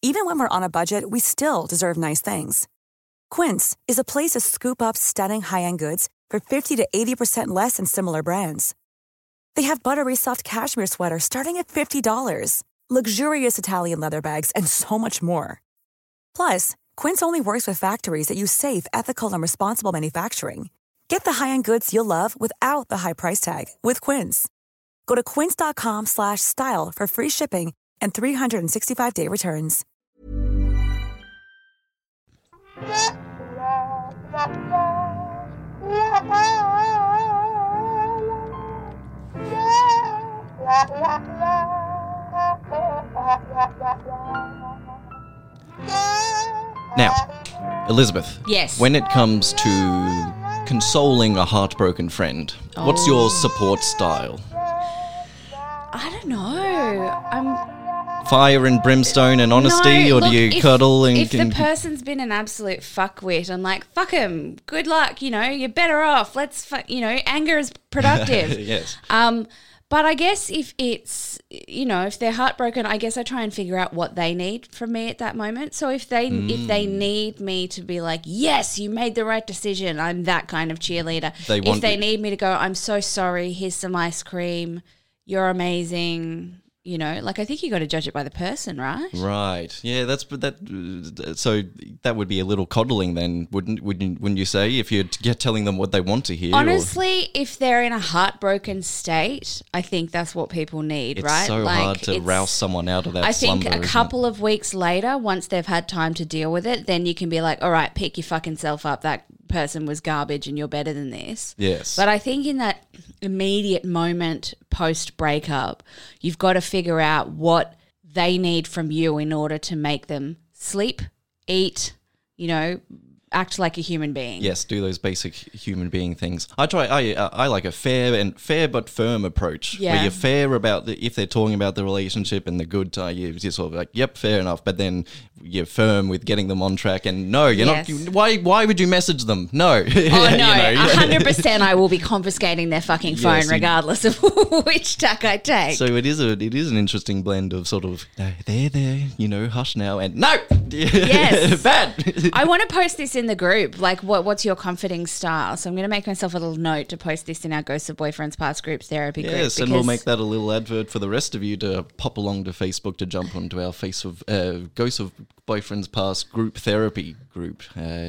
Even when we're on a budget, we still deserve nice things. Quince is a place to scoop up stunning high-end goods for 50 to 80% less than similar brands. They have buttery soft cashmere sweaters starting at $50, luxurious Italian leather bags, and so much more. Plus, Quince only works with factories that use safe, ethical, and responsible manufacturing. Get the high-end goods you'll love without the high price tag with Quince. Go to quince.com/style for free shipping and 365-day returns. Now, Elizabeth. Yes. When it comes to consoling a heartbroken friend, what's your support style? I don't know. Fire and brimstone and honesty, or do you cuddle and... If the person's been an absolute fuckwit, I'm like, fuck him, good luck, you're better off. Let's, anger is productive. Yes. But I guess if it's, if they're heartbroken, I guess I try and figure out what they need from me at that moment. So if they need me to be like, yes, you made the right decision, I'm that kind of cheerleader. If they need me to go, I'm so sorry, here's some ice cream, you're amazing. I think you got to judge it by the person, right? Right. Yeah, so that would be a little coddling then, wouldn't you say, if you're telling them what they want to hear? Honestly, if they're in a heartbroken state, I think that's what people need, right? It's so hard to rouse someone out of that slumber. I think a couple of weeks later, once they've had time to deal with it, then you can be like, all right, pick your fucking self up. That person was garbage and you're better than this. Yes. But I think in that immediate moment post-breakup, you've got to figure out what they need from you in order to make them sleep, eat, act like a human being. Yes, do those basic human being things. I like a fair but firm approach. Yeah. Where you're fair about if they're talking about the relationship and the good, you're sort of like, yep, fair enough. But then you're firm with getting them on track. And no, you're not. Why would you message them? No. Oh no, 100%. I will be confiscating their fucking phone regardless of which tack I take. So it is an interesting blend of sort of there, hush now, and no, yes, bad. I want to post this in the group, like what's your comforting style? So I'm going to make myself a little note to post this in our Ghosts of Boyfriends Past groups therapy group. Yes, and we'll make that a little advert for the rest of you to pop along to Facebook to jump onto our Ghosts of Boyfriends Past group therapy group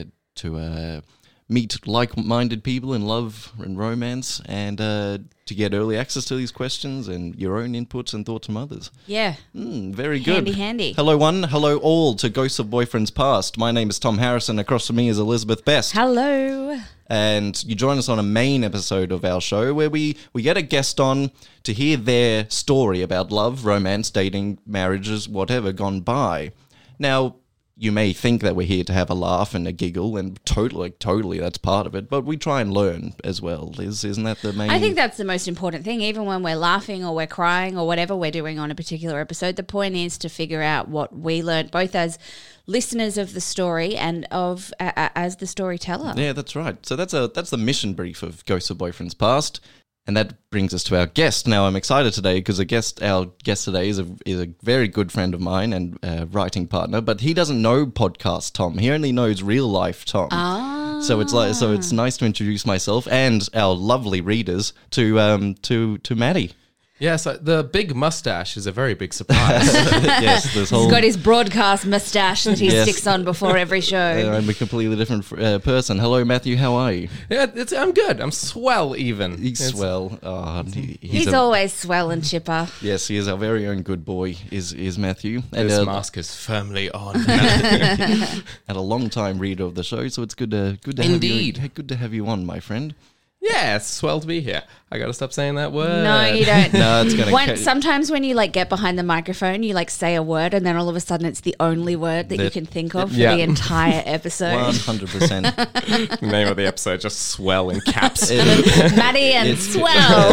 to meet like-minded people in love and romance, and to get early access to these questions and your own inputs and thoughts from others. Yeah. Very good. Handy. Hello one, hello all to Ghosts of Boyfriends Past. My name is Tom Harrison. Across from me is Elizabeth Best. Hello. And you join us on a main episode of our show where we get a guest on to hear their story about love, romance, dating, marriages, whatever gone by. Now, you may think that we're here to have a laugh and a giggle, and totally that's part of it, but we try and learn as well. Isn't that the main... I think that's the most important thing. Even when we're laughing or we're crying or whatever we're doing on a particular episode, the point is to figure out what we learned, both as listeners of the story and as the storyteller. Yeah, that's right. So that's the mission brief of Ghosts of Boyfriends Past. And that brings us to our guest. Now, I'm excited today because our guest today is a very good friend of mine and writing partner, but he doesn't know podcast Tom. He only knows real life Tom. Ah. So it's nice to introduce myself and our lovely readers to Maddie. Yes, the big mustache is a very big surprise. Yes, He's got his broadcast mustache that he sticks on before every show. I'm a completely different person. Hello, Matthew. How are you? Yeah, I'm good. I'm swell even. He's swell. Oh, he's always swell and chipper. Yes, he is our very own good boy, is Matthew. And this mask is firmly on. And a long-time reader of the show, so it's good to Indeed. Good to have you on, my friend. Yeah, it's swell to be here. I got to stop saying that word. No, you don't. No, it's going to... Sometimes when you get behind the microphone, you say a word and then all of a sudden it's the only word that you can think of for the entire episode. 100%. The name of the episode, just swell in caps. Maddie and swell.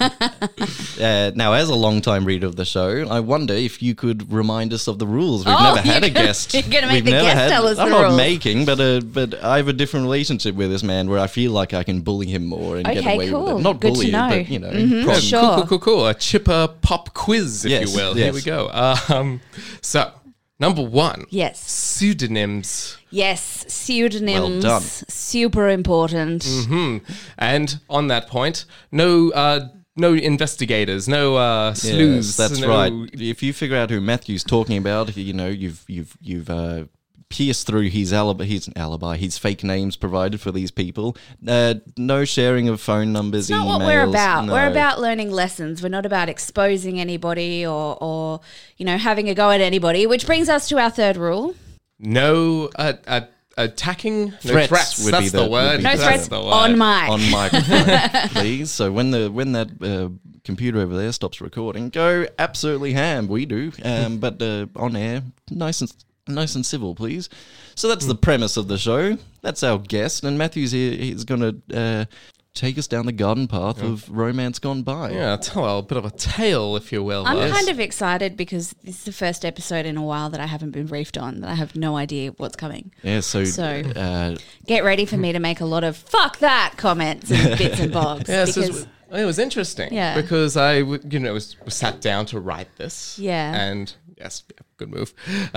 Now, as a long-time reader of the show, I wonder if you could remind us of the rules. We've never had a guest. You're going to make the guest tell us the rules. I'm not making, but I have a different relationship with this man where I feel like I can bully him more and get away with it. Not Good bully him, but, Mm-hmm. Sure. Cool. A chipper pop quiz, if you will. Yes. Here we go. So, Number 1. Yes. Pseudonyms. Yes, pseudonyms. Well done. Super important. And on that point, no investigators, no sleuths. Yes, that's no- right. If you figure out who Matthew's talking about, you've pierced through his alibi, his fake names provided for these people. No sharing of phone numbers, It's not emails. what we're about. No. We're about learning lessons. We're not about exposing anybody or having a go at anybody, which brings us to our third rule. No attacking. Threats no threats. would That's be the the- word. would be No the- threats the word. on mic. On microphone, please. So when that computer over there stops recording, go absolutely ham. We do, but on air, nice and civil, please. So that's the premise of the show. That's our guest, and Matthew's here. He's going to take us down the garden path of romance gone by. Yeah, tell a bit of a tale, if you will. I'm Liz. kind of excited because this is the first episode in a while that I haven't been briefed on, that I have no idea what's coming. Yeah. So. Get ready for me to make a lot of "fuck that" comments and bits and bobs. Yeah, because it was interesting. Yeah. Because I, was sat down to write this. Yeah. And yes, good move.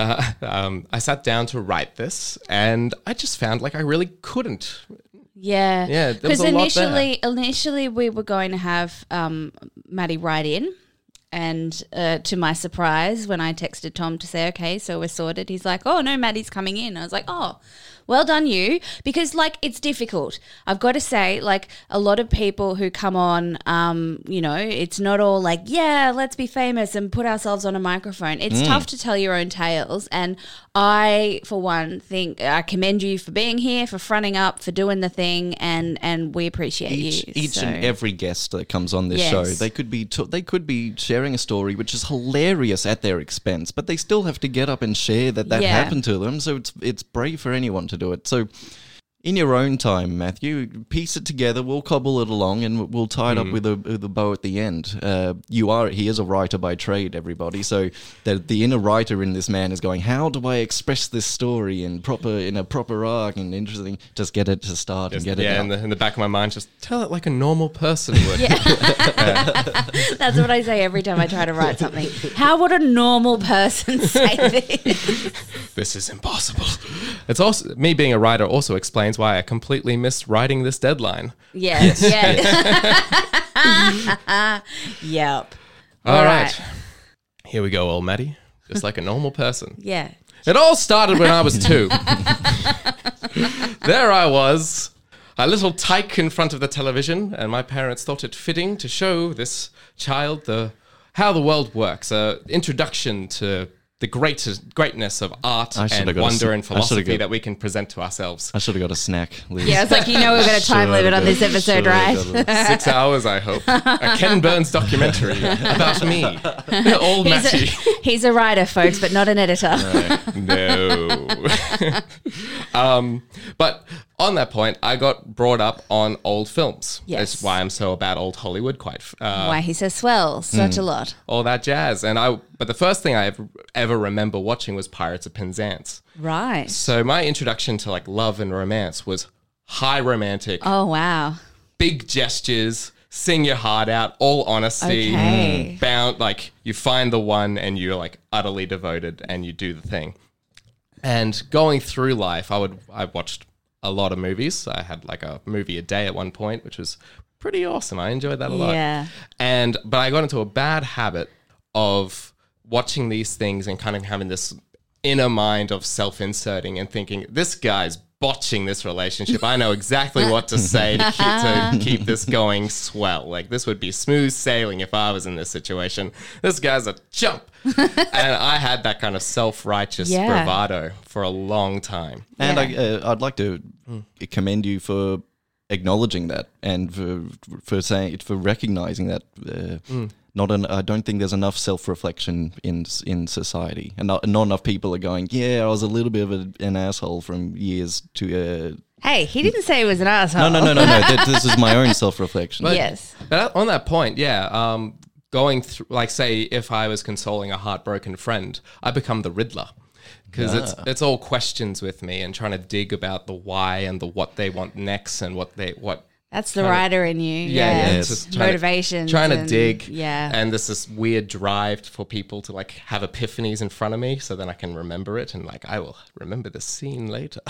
I sat down to write this, and I just found like I really couldn't. Yeah, Yeah, there was because a lot there. initially we were going to have Maddie write in, and to my surprise, when I texted Tom to say, okay, so we're sorted, he's like, oh no, Maddie's coming in. I was like, oh, well done you, because like it's difficult. I've got to say, like a lot of people who come on, it's not all like, yeah, let's be famous and put ourselves on a microphone. It's tough to tell your own tales, and I, for one, think I commend you for being here, for fronting up, for doing the thing, and we appreciate you. Each So- and every guest that comes on this Yes. show, they could be sharing a story which is hilarious at their expense, but they still have to get up and share that Yeah. happened to them. So it's brave for anyone to do it. So in your own time, Matthew, piece it together. We'll cobble it along, and we'll tie it up with a bow at the end. He is a writer by trade, everybody. So the inner writer in this man is going, how do I express this story in a proper arc and interesting? Just get it to start and get it out. in the back of my mind, just tell it like a normal person would. That's what I say every time I try to write something. How would a normal person say this? This is impossible. It's also me being a writer also explains why I completely missed writing this deadline. Yes. Yep. All right. Here we go, old Maddie. Just like a normal person. Yeah. It all started when I was 2. There I was, a little tyke in front of the television, and my parents thought it fitting to show this child how the world works, an introduction to the greatness of art I should've and got a wonder s- and I should've philosophy got- that we can present to ourselves. I should have got a snack, Liz. Yeah, it's like, we've got a time limit on this episode, right? 6 hours, I hope. A Ken Burns documentary about me. Old Matty. He's a writer, folks, but not an editor. No. But on that point, I got brought up on old films. Yes. That's why I'm so about old Hollywood, Why he's so swell, such a lot. all that jazz. But the first thing I ever remember watching was Pirates of Penzance. Right. So my introduction to like love and romance was high romantic, Oh, wow. big gestures, sing your heart out, all honesty, Okay. bound, like you find the one and you're like utterly devoted and you do the thing. And going through life, I watched a lot of movies. I had like a movie a day at one point, which was pretty awesome. I enjoyed that a lot. Yeah. But I got into a bad habit of watching these things and kind of having this inner mind of self-inserting and thinking, this guy's botching this relationship. I know exactly what to say to keep this going swell. Like, this would be smooth sailing if I was in this situation. This guy's a chump. And I had that kind of self-righteous Yeah. bravado for a long time. And Yeah. I'd like to commend you for acknowledging that and for recognizing that. I don't think there's enough self-reflection in society, and not enough people are going, yeah, I was a little bit of an asshole from years to. Hey, he didn't say he was an asshole. No. This is my own self-reflection. Yes. But on that point, going through, like, say, if I was consoling a heartbroken friend, I become the Riddler. Because it's all questions with me and trying to dig about the why and the what they want next and what That's the writer in you. Yeah, Yes. just Motivations. trying to and- dig. Yeah. And there's this weird drive for people to like have epiphanies in front of me so then I can remember it and like I will remember this scene later.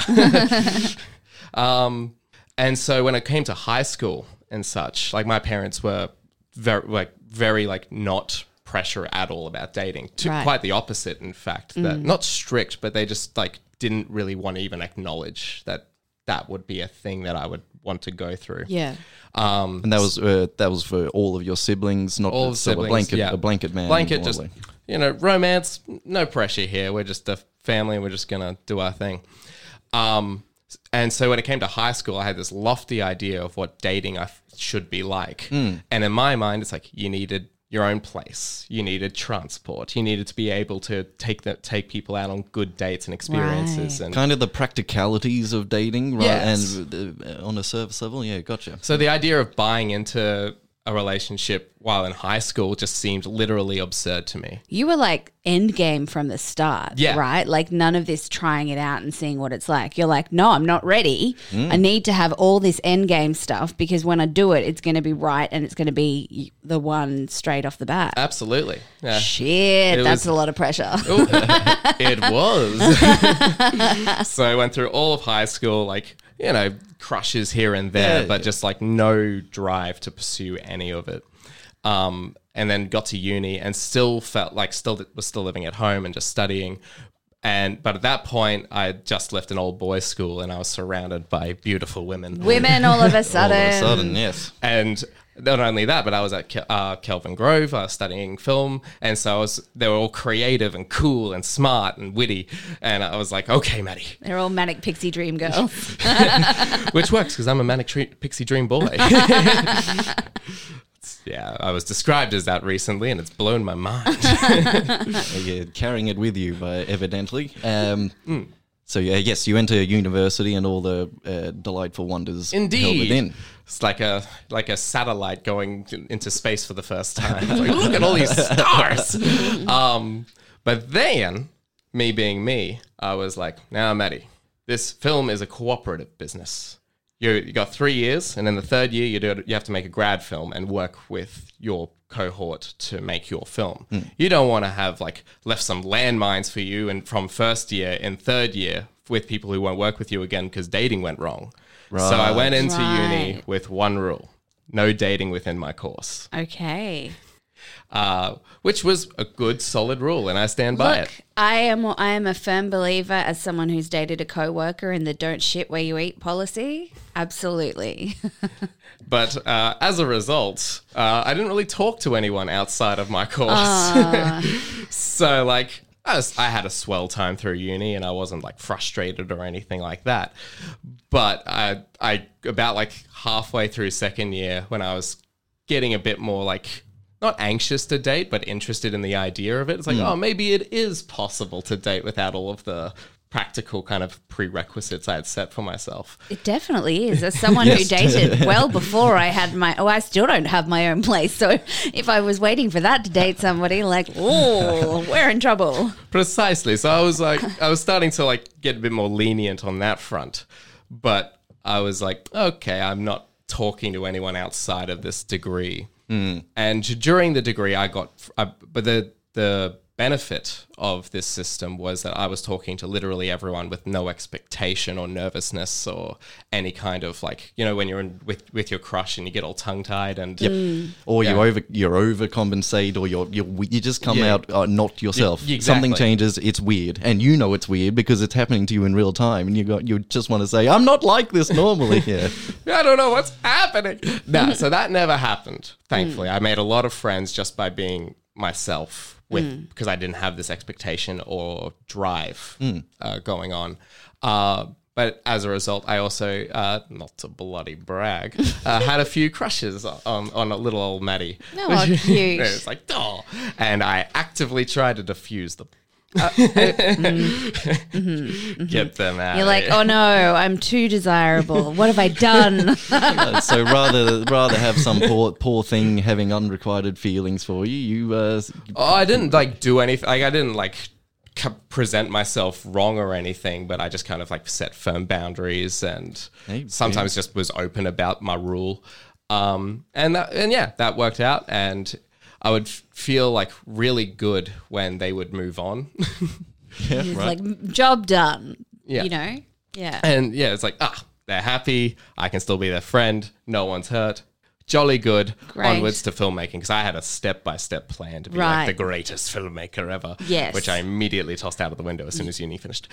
And so when it came to high school and such, like my parents were very not pressure at all about dating. Right. Quite the opposite, in fact. That not strict, but they just like didn't really want to even acknowledge that that would be a thing that I would want to go through. Yeah. And that was for all of your siblings, not All sort of siblings, a blanket man. Blanket, more just, like- romance, no pressure here. We're just a family. We're just going to do our thing. And so when it came to high school, I had this lofty idea of what dating should be like. And in my mind, it's like you needed your own place. You needed transport. You needed to be able to take people out on good dates and experiences. Right. And kind of the practicalities of dating, right? Yes. And on a surface level, yeah, gotcha. so the idea of buying into a relationship while in high school just seemed literally absurd to me. You were like end game from the start, Yeah. right? Like none of this trying it out and seeing what it's like. You're like, no, I'm not ready. I need to have all this end game stuff because when I do it, it's going to be right and it's going to be the one straight off the bat. Absolutely. Yeah. Shit, It that's was- a lot of pressure. It was. So I went through all of high school, like, crushes here and there, Yeah, but yeah. just like no drive to pursue any of it. And then got to uni and still felt like was still living at home and just studying. But at that point, I had just left an old boys' school and I was surrounded by beautiful women. Women all of a All sudden. of a sudden, yes. And not only that, but I was at Kelvin Grove studying film. And so they were all creative and cool and smart and witty. And I was like, okay, Maddie, They're all manic pixie dream girls. which works because I'm a manic pixie dream boy. Yeah, I was described as that recently and it's blown my mind. You're carrying it with you, evidently. So, yeah, yes, you enter university and all the delightful wonders held Indeed. within. It's like a satellite going into space for the first time. It's like, look at all these stars. But then, me being me, I was like, now, Maddie, this film is a cooperative business. You got 3 years, and in the third year, you have to make a grad film and work with your cohort to make your film. You don't want to have left some landmines for you and from first year and third year with people who won't work with you again because dating went wrong. So I went into uni Right. with one rule: no dating within my course, Okay. which was a good, solid rule, and I stand by Look, it. I am a firm believer as someone who's dated a coworker in the don't shit where you eat policy. Absolutely. But as a result, I didn't really talk to anyone outside of my course. So I had a swell time through uni, and I wasn't frustrated or anything like that. But I about halfway through second year, when I was getting a bit more not anxious to date, but interested in the idea of it. It's oh, maybe it is possible to date without all of the practical kind of prerequisites I had set for myself. It definitely is. As someone who dated well before I had I still don't have my own place. So if I was waiting for that to date somebody, oh, we're in trouble. Precisely. So I was starting to get a bit more lenient on that front. But I was okay, I'm not talking to anyone outside of this degree. And during the degree, but the benefit of this system was that I was talking to literally everyone with no expectation or nervousness or any kind of when you're with your crush and you get all tongue tied and Or Yeah. you overcompensate, or you just come Yeah. out not yourself. Exactly. Something changes, it's weird, and you know it's weird because it's happening to you in real time, and you just want to say, "I'm not like this normally." Yeah, I don't know what's happening. No, so that never happened. Thankfully, I made a lot of friends just by being myself because I didn't have this expectation or drive going on. But as a result, I also, not to bloody brag, had a few crushes on a little old Maddie. Oh, cute. It's oh. And I actively tried to diffuse them. Get them out. You're like, oh no, I'm too desirable. What have I done? so rather have some poor thing having unrequited feelings for you. Oh, I didn't do anything. I didn't present myself wrong or anything, but I just kind of like set firm boundaries and sometimes just was open about my rule. That worked out, and I would feel like really good when they would move on. It's like, job done. Yeah. You know? Yeah. And it's like, they're happy. I can still be their friend. No one's hurt. Jolly good. Great. Onwards to filmmaking, because I had a step-by-step plan to be like the greatest filmmaker ever. Yes. Which I immediately tossed out of the window as soon as uni finished.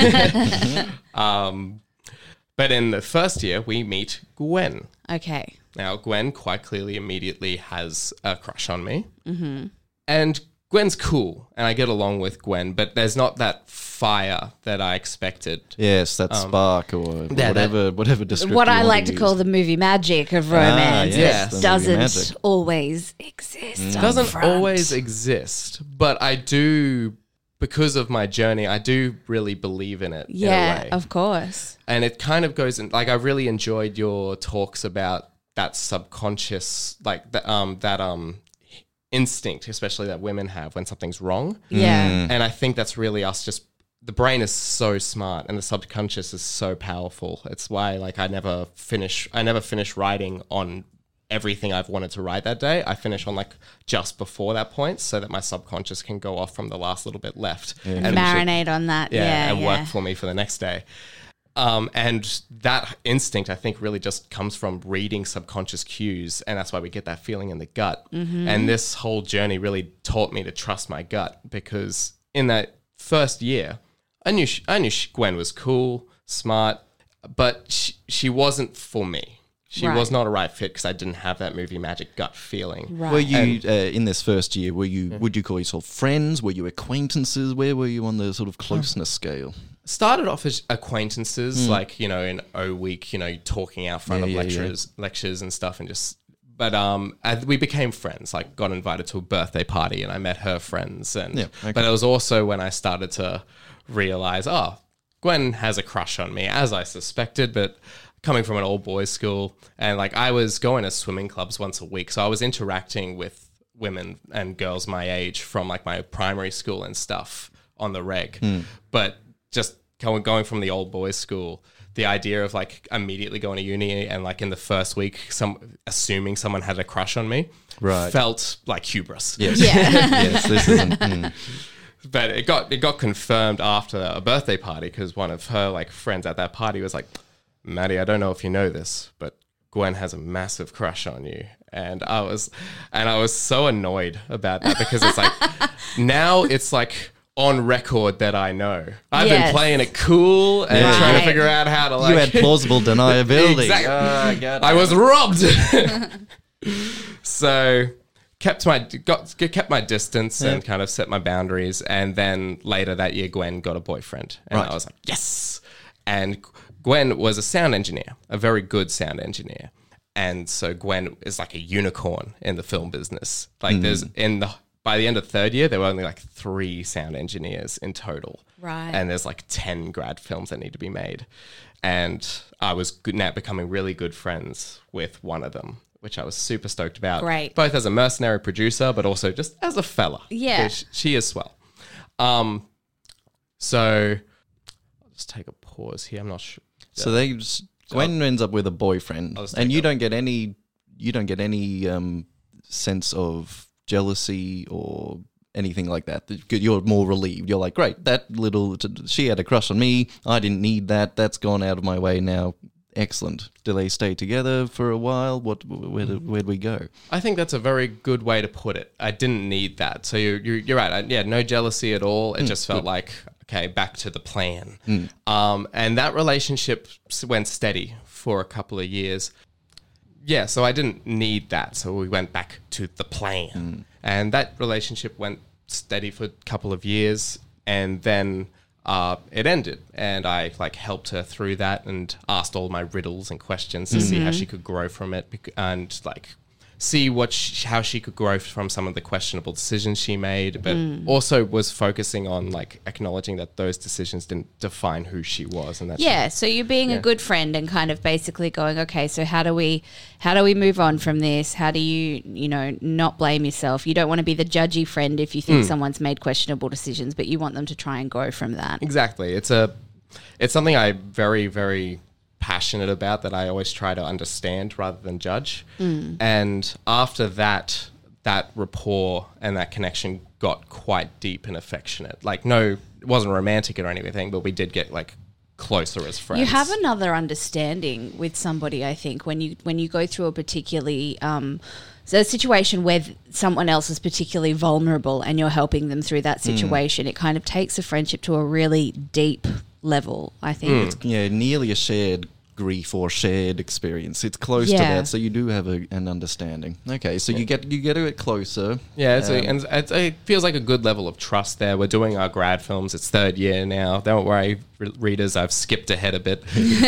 But in the first year, we meet Gwen. Okay. Now, Gwen quite clearly immediately has a crush on me. Mm-hmm. And Gwen's cool, and I get along with Gwen, but there's not that fire that I expected. Yes, that spark or whatever description. What I you like want to use. call the movie magic of romance. yes, It the movie doesn't magic. always exist. up Doesn't front. always exist, but I do, because of my journey, I do really believe in it. in a Yeah, way. of course. And it kind of goes in, like, I really enjoyed your talks about that subconscious, like that instinct, especially that women have when something's wrong. Yeah. And I think that's really us just, the brain is so smart and the subconscious is so powerful. It's why, like, I never finish writing on everything I've wanted to write that day. I finish on like just before that point so that my subconscious can go off from the last little bit left And marinate on that. and work for me for the next day. And that instinct, I think, really just comes from reading subconscious cues, and that's why we get that feeling in the gut. Mm-hmm. And this whole journey really taught me to trust my gut, because in that first year, I knew Gwen was cool, smart, but she wasn't for me. She Right. was not a right fit because I didn't have that movie magic gut feeling. Right. Were you in this first year? Would you call yourself friends? Were you acquaintances? Where were you on the sort of closeness scale? Started off as acquaintances, like, you know, in O Week, you know, talking out front of lectures and stuff, and just. But we became friends. Like, got invited to a birthday party, and I met her friends. And but it was also when I started to realize, Gwen has a crush on me, as I suspected, but. Coming from an all boys school, and like I was going to swimming clubs once a week, so I was interacting with women and girls my age from like my primary school and stuff on the reg. But just going from the old boys school, the idea of like immediately going to uni and like in the first week, assuming someone had a crush on me, felt like hubris. Yes. Yeah. Yes, this isn't. But it got confirmed after a birthday party, because one of her like friends at that party was like, Maddie, I don't know if you know this, but Gwen has a massive crush on you. And I was so annoyed about that, because it's like, now it's like on record that I know. I've been playing it cool and trying to figure out how to like... You had plausible deniability. Exactly. I was robbed. So kept my distance and kind of set my boundaries. And then later that year, Gwen got a boyfriend. And I was like, yes. And Gwen was a sound engineer, a very good sound engineer. And so Gwen is like a unicorn in the film business. Like by the end of third year, there were only like 3 sound engineers in total. Right. And there's like 10 grad films that need to be made. And I was now becoming really good friends with one of them, which I was super stoked about. Great. Both as a mercenary producer, but also just as a fella. Yeah. She is swell. So I'll just take a pause here. I'm not sure. So Gwen ends up with a boyfriend, and you don't get any sense of jealousy or anything like that. You're more relieved. You're like, great, she had a crush on me. I didn't need that. That's gone out of my way now. Excellent. Do they stay together for a while? Where'd we go? I think that's a very good way to put it. I didn't need that. So you're right. No jealousy at all. It just felt like, okay, back to the plan. And that relationship went steady for a couple of years. Yeah, so I didn't need that. So we went back to the plan. And that relationship went steady for a couple of years. And then it ended. And I like helped her through that and asked all my riddles and questions to see how she could grow from it. And like see how she could grow from some of the questionable decisions she made, but also was focusing on like acknowledging that those decisions didn't define who she was. And that so you're being a good friend and kind of basically going, okay, so how do we move on from this? How do you not blame yourself? You don't want to be the judgy friend if you think someone's made questionable decisions, but you want them to try and grow from that. Exactly. It's something I'm very, very passionate about, that I always try to understand rather than judge. And after that rapport and that connection got quite deep and affectionate. Like, no, it wasn't romantic or anything, but we did get like closer as friends. You have another understanding with somebody, I think, when you go through a particularly a situation where someone else is particularly vulnerable and you're helping them through that situation. It kind of takes a friendship to a really deep level, I think. Yeah, nearly a shared grief or shared experience. It's close to that, so you do have an understanding. Okay, so you get to it closer. Yeah, and it feels like a good level of trust there. We're doing our grad films. It's third year now. Don't worry, readers, I've skipped ahead a bit.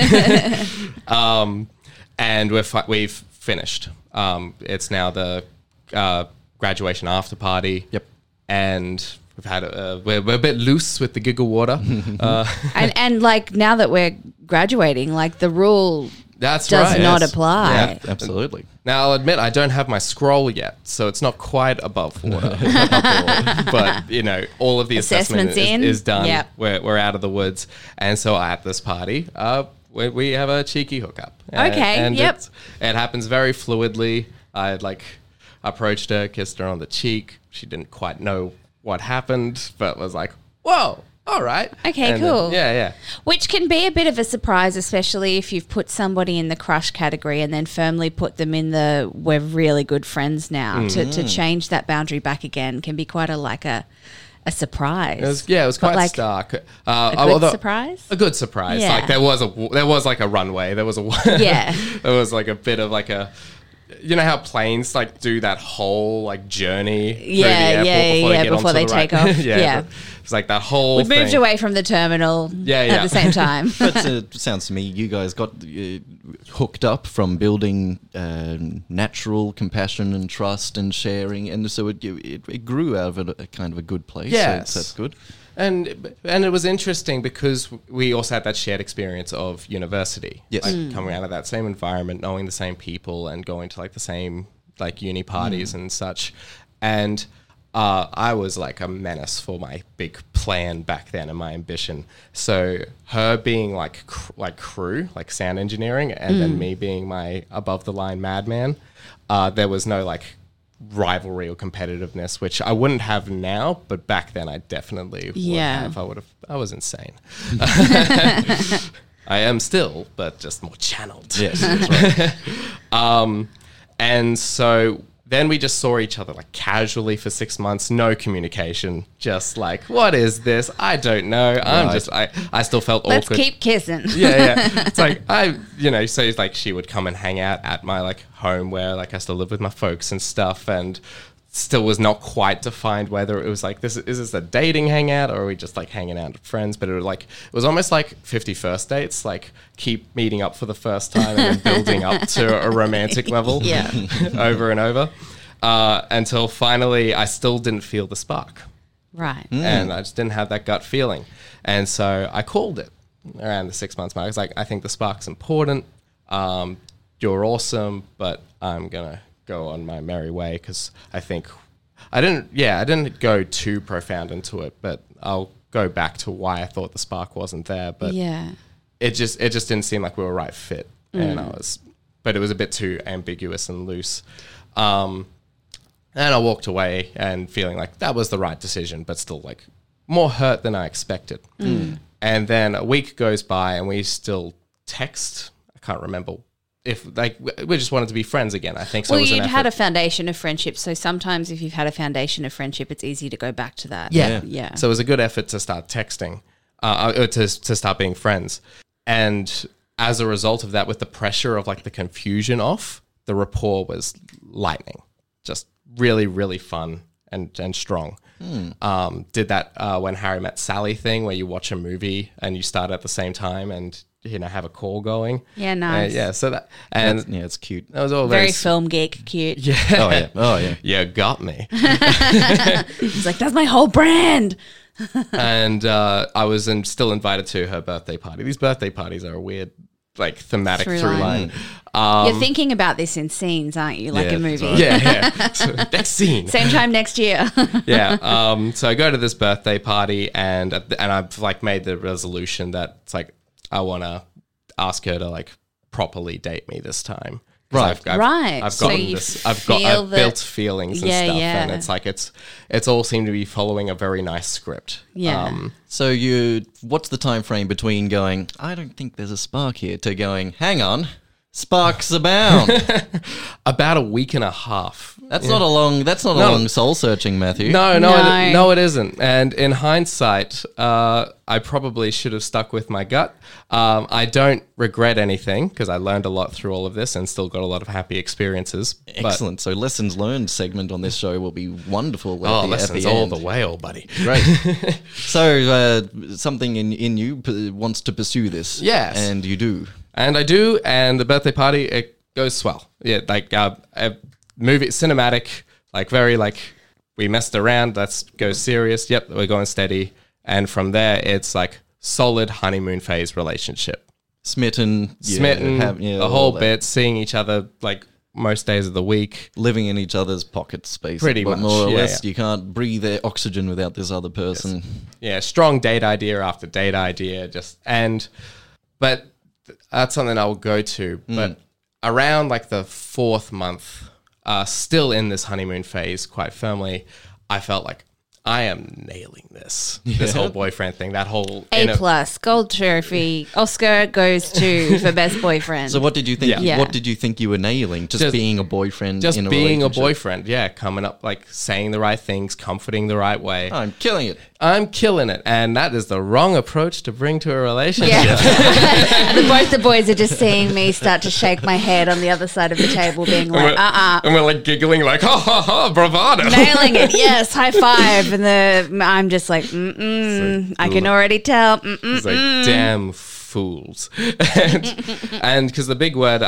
And we've finished. It's now the graduation after party. Yep. And we've had we're a bit loose with the giggle water. And like now that we're graduating, like the rule does not apply. Yeah, absolutely. Now I'll admit I don't have my scroll yet, so it's not quite above water. But all of the assessment is done. Yep. We're out of the woods, and so at this party, we have a cheeky hookup. And it happens very fluidly. I approached her, kissed her on the cheek. She didn't quite know what happened, but was like, whoa, all right. Okay, cool. Yeah. Which can be a bit of a surprise, especially if you've put somebody in the crush category and then firmly put them in the we're really good friends now. To change that boundary back again can be quite a surprise. It was quite stark. A good surprise? A good surprise. Yeah. Like there was like a runway. There was there was like a bit of like a, you know how planes like do that whole like journey through the airport before they take off. It's like that whole We moved away from the terminal at the same time. But it sounds to me you guys got hooked up from building natural compassion and trust and sharing, and so it grew out of a kind of a good place. Yes. So that's good. And it was interesting because we also had that shared experience of university. Yes. Like coming out of that same environment, knowing the same people and going to like the same like uni parties and such. And I was like a menace for my big plan back then and my ambition. So her being like crew, like sound engineering, and then me being my above the line madman, there was no like rivalry or competitiveness, which I wouldn't have now, but back then I definitely would have. I was insane. I am still, but just more channeled. Yes, that's right. And so then we just saw each other like casually for 6 months, no communication, just like, what is this? I don't know. I still felt Let's awkward. Let's keep kissing. Yeah. It's like, so it's like she would come and hang out at my like home where like I still live with my folks and stuff, and still was not quite defined whether it was like, is this a dating hangout or are we just like hanging out with friends? But it was almost like 50 first dates, like keep meeting up for the first time and then building up to a romantic level over and over until finally I still didn't feel the spark. Right. And I just didn't have that gut feeling. And so I called it around the 6 months mark. I was like, I think the spark's important. You're awesome, but I'm going to go on my merry way, because I think I didn't go too profound into it, but I'll go back to why I thought the spark wasn't there. But it just didn't seem like we were a right fit, and but it was a bit too ambiguous and loose. And I walked away and feeling like that was the right decision, but still like more hurt than I expected. And then a week goes by and we still text. I can't remember if like we just wanted to be friends again, I think. So well, you'd had a foundation of friendship, so sometimes if you've had a foundation of friendship, it's easy to go back to that. Yeah. So it was a good effort to start texting, to start being friends. And as a result of that, with the pressure of like the confusion off, the rapport was lightning. Just really, really fun and strong. Did that When Harry Met Sally thing where you watch a movie and you start at the same time and have a call going. Yeah, nice. Yeah, so that, and it's cute. that was all Very film geek, cute. Yeah. Oh yeah. You got me. He's like, that's my whole brand. And I was still invited to her birthday party. These birthday parties are a weird, like, thematic Through through line. line. You're thinking about this in scenes, aren't you? Like Yeah, a movie. that's Yeah. So, next scene. Same time next year. Yeah. So I go to this birthday party, and I've like made the resolution that it's like I want to ask her to like properly date me this time. 'Cause Right. Right. I've So gotten you this. I've feel that- built feelings and Yeah, stuff, yeah. and it's like it's all seemed to be following a very nice script. Yeah. So what's the time frame between going, I don't think there's a spark here, to going, hang on, sparks abound? About a week and a half. That's not a long soul searching, Matthew. No, it isn't. And in hindsight, I probably should have stuck with my gut. I don't regret anything because I learned a lot through all of this and still got a lot of happy experiences. But- Excellent. So lessons learned segment on this show will be wonderful. lessons all the way, old buddy. Great. So something in you wants to pursue this. Yes. And you do. And I do, and the birthday party, it goes swell. Yeah, like a movie, cinematic, like very like, we messed around, let's go serious. Yep, we're going steady. And from there, it's like solid honeymoon phase relationship. Smitten. The whole bit, seeing each other like most days of the week. Living in each other's pocket space. Pretty much, More or yeah, less. yeah. You can't breathe air oxygen without this other person. Yeah, strong date idea after date idea. But that's something I will go to. But around like the 4th month, still in this honeymoon phase quite firmly, I felt like I am nailing this. This whole boyfriend thing, that whole... A+, gold trophy, Oscar goes to for best boyfriend. So what did you think? Yeah. What did you think you were nailing? Just being a boyfriend. Just in a being a relationship? boyfriend, yeah. Coming up, like saying the right things, comforting the right way. I'm killing it. I'm killing it. And that is the wrong approach to bring to a relationship. Yeah. Both the boys are just seeing me start to shake my head on the other side of the table, being like, And we're like giggling like, ha ha ha, bravado. nailing it. Yes, high five. And I'm just like, I can already tell. It's like, damn fools. And because the big word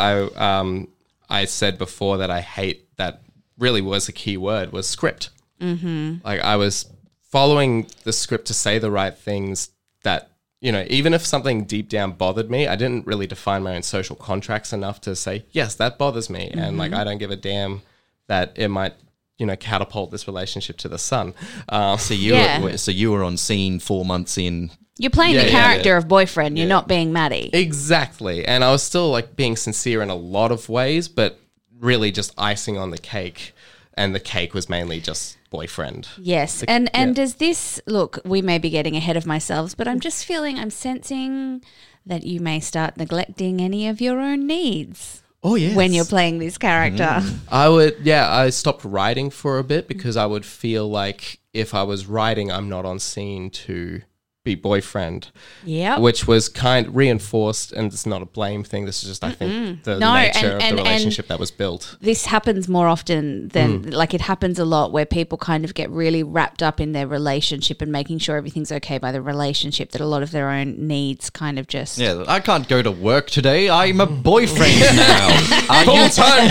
I said before that I hate, that really was a key word, was script. Mm-hmm. Like I was following the script to say the right things that, even if something deep down bothered me, I didn't really define my own social contracts enough to say, yes, that bothers me. Mm-hmm. And like, I don't give a damn that it might, catapult this relationship to the sun. So you were on scene 4 months in. You're playing the character of boyfriend. You're not being Maddie. Exactly. And I was still like being sincere in a lot of ways, but really just icing on the cake. And the cake was mainly just boyfriend. Yes. And does this, look, we may be getting ahead of myself, but I'm sensing that you may start neglecting any of your own needs. Oh, yes. When you're playing this character. I stopped writing for a bit because I would feel like if I was writing, I'm not on scene to be boyfriend. Yeah. Which was kind of reinforced, and it's not a blame thing. This is just, I think, the nature of the relationship that was built. This happens more often than, like it happens a lot where people kind of get really wrapped up in their relationship and making sure everything's okay by the relationship, that a lot of their own needs kind of just... Yeah, I can't go to work today. I'm a boyfriend now. Full-time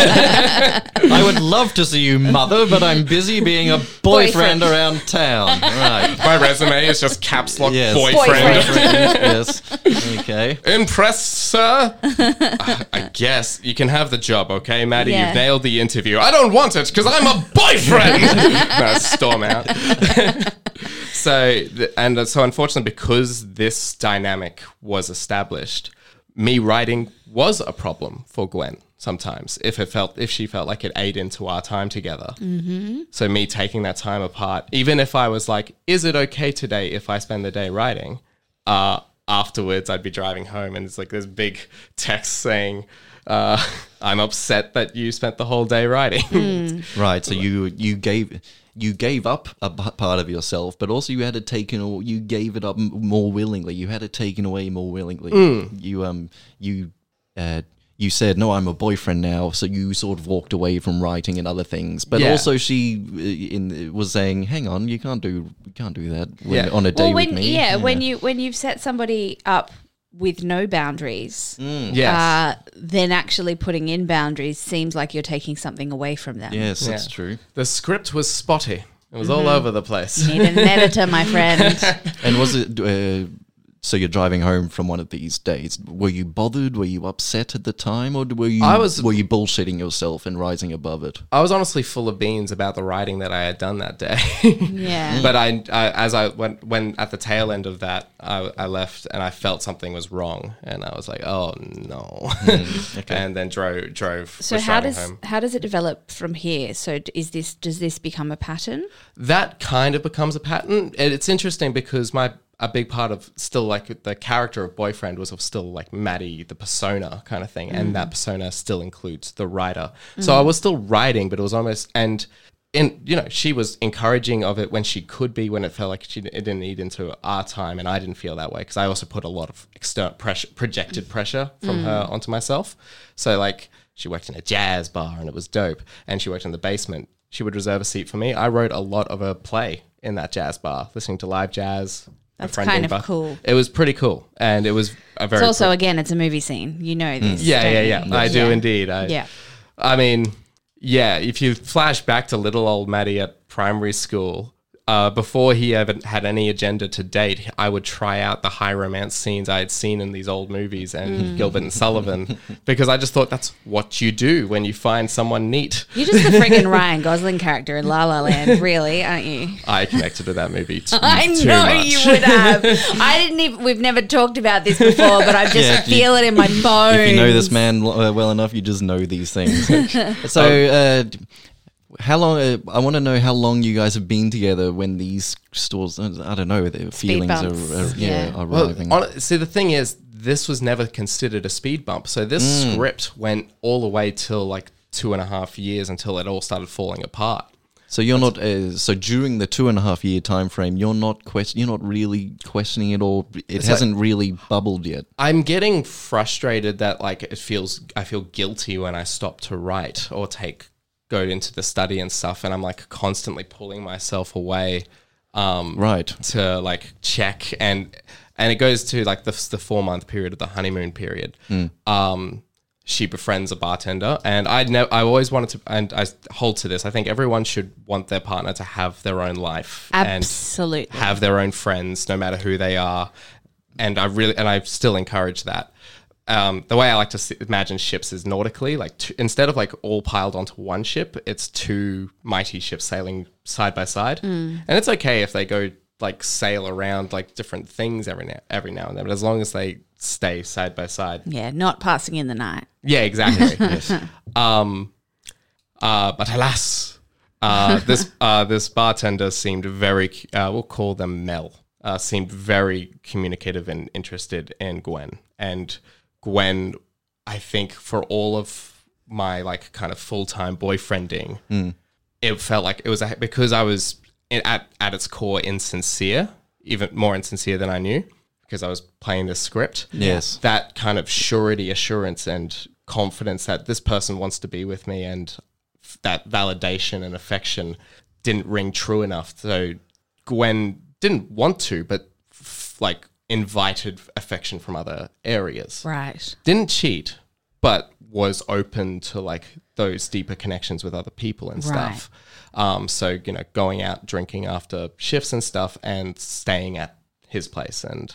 I would love to see you, mother, but I'm busy being a boyfriend around town. Right. My resume is just caps lock Yes. boyfriend. Yes. Okay. Impressed, sir? I guess you can have the job, okay, Maddie? Yeah. You've nailed the interview. I don't want it because I'm a boyfriend. No, storm out. So unfortunately, because this dynamic was established, me writing was a problem for Gwen. Sometimes, if she felt like it ate into our time together. Mm-hmm. So me taking that time apart, even if I was like, is it okay today if I spend the day writing? Afterwards, I'd be driving home and it's like this big text saying, I'm upset that you spent the whole day writing. Right. So you gave up a part of yourself, but also you had it taken, or you gave it up more willingly. You had it taken away more willingly. You said, no, I'm a boyfriend now, so you sort of walked away from writing and other things. But also she was saying, hang on, you can't do that on a day with me. When you've set somebody up with no boundaries, Yes. then actually putting in boundaries seems like you're taking something away from them. Yes, that's Yeah. true. The script was spotty. It was all over the place. You need an editor, my friend. And was it? So you're driving home from one of these days. Were you bothered? Were you upset at the time, or were you were you bullshitting yourself and rising above it? I was honestly full of beans about the writing that I had done that day. Yeah. But when at the tail end of that, I left and I felt something was wrong, and I was like, oh no, Okay. and then drove. So was driving home. how does it develop from here? So does this become a pattern? That kind of becomes a pattern. It's interesting because a big part of still like the character of boyfriend was of still like Maddie, the persona kind of thing. And that persona still includes the writer. So I was still writing, but it was almost, and she was encouraging of it when she could be, when it felt like it didn't need into our time. And I didn't feel that way because I also put a lot of external pressure, projected pressure from her onto myself. So like she worked in a jazz bar and it was dope. And she worked in the basement. She would reserve a seat for me. I wrote a lot of a play in that jazz bar, listening to live jazz. That's kind of cool. It was pretty cool, and it was a very. It's also again, it's a movie scene. You know this. Yeah. don't you? I do indeed. Yeah. I mean, yeah. If you flash back to little old Maddie at primary school, before he ever had any agenda to date, I would try out the high romance scenes I had seen in these old movies and Gilbert and Sullivan, because I just thought that's what you do when you find someone neat. You're just the freaking Ryan Gosling character in La La Land, really, aren't you? I connected to that movie too I know much. you would have. I didn't even. We've never talked about this before, but I just feel it in my bones. If you know this man well enough, you just know these things. So, how long? I want to know how long you guys have been together when these stores. I don't know. Their feelings bumps. are Yeah. arriving. See, the thing is, this was never considered a speed bump. So this script went all the way till like 2.5 years until it all started falling apart. So you're not. So during the 2.5 year time frame, you're not really questioning it, or it hasn't really bubbled yet. I'm getting frustrated that like I feel guilty when I stop to write or go into the study and stuff, and I'm like constantly pulling myself away Right. to like check, and it goes to like the 4-month period of the honeymoon period. She befriends a bartender, and I always wanted to, and I hold to this, I think everyone should want their partner to have their own life Absolutely. and have their own friends no matter who they are, and I still encourage that. The way I like to imagine ships is nautically, like instead of like all piled onto one ship, it's 2 mighty ships sailing side by side. And it's okay if they go like sail around like different things every now and then, but as long as they stay side by side. Yeah, not passing in the night. Yeah, exactly. Yes. But alas, this bartender seemed very, we'll call them Mel, seemed very communicative and interested in Gwen. And Gwen, I think for all of my like kind of full-time boyfriending, it felt like it was because I was at its core insincere, even more insincere than I knew, because I was playing this script. Yes. That kind of assurance and confidence that this person wants to be with me, and that validation and affection didn't ring true enough. So Gwen didn't want to, but like invited affection from other areas. Right. Didn't cheat, but was open to like those deeper connections with other people and stuff. So, going out drinking after shifts and stuff and staying at his place. And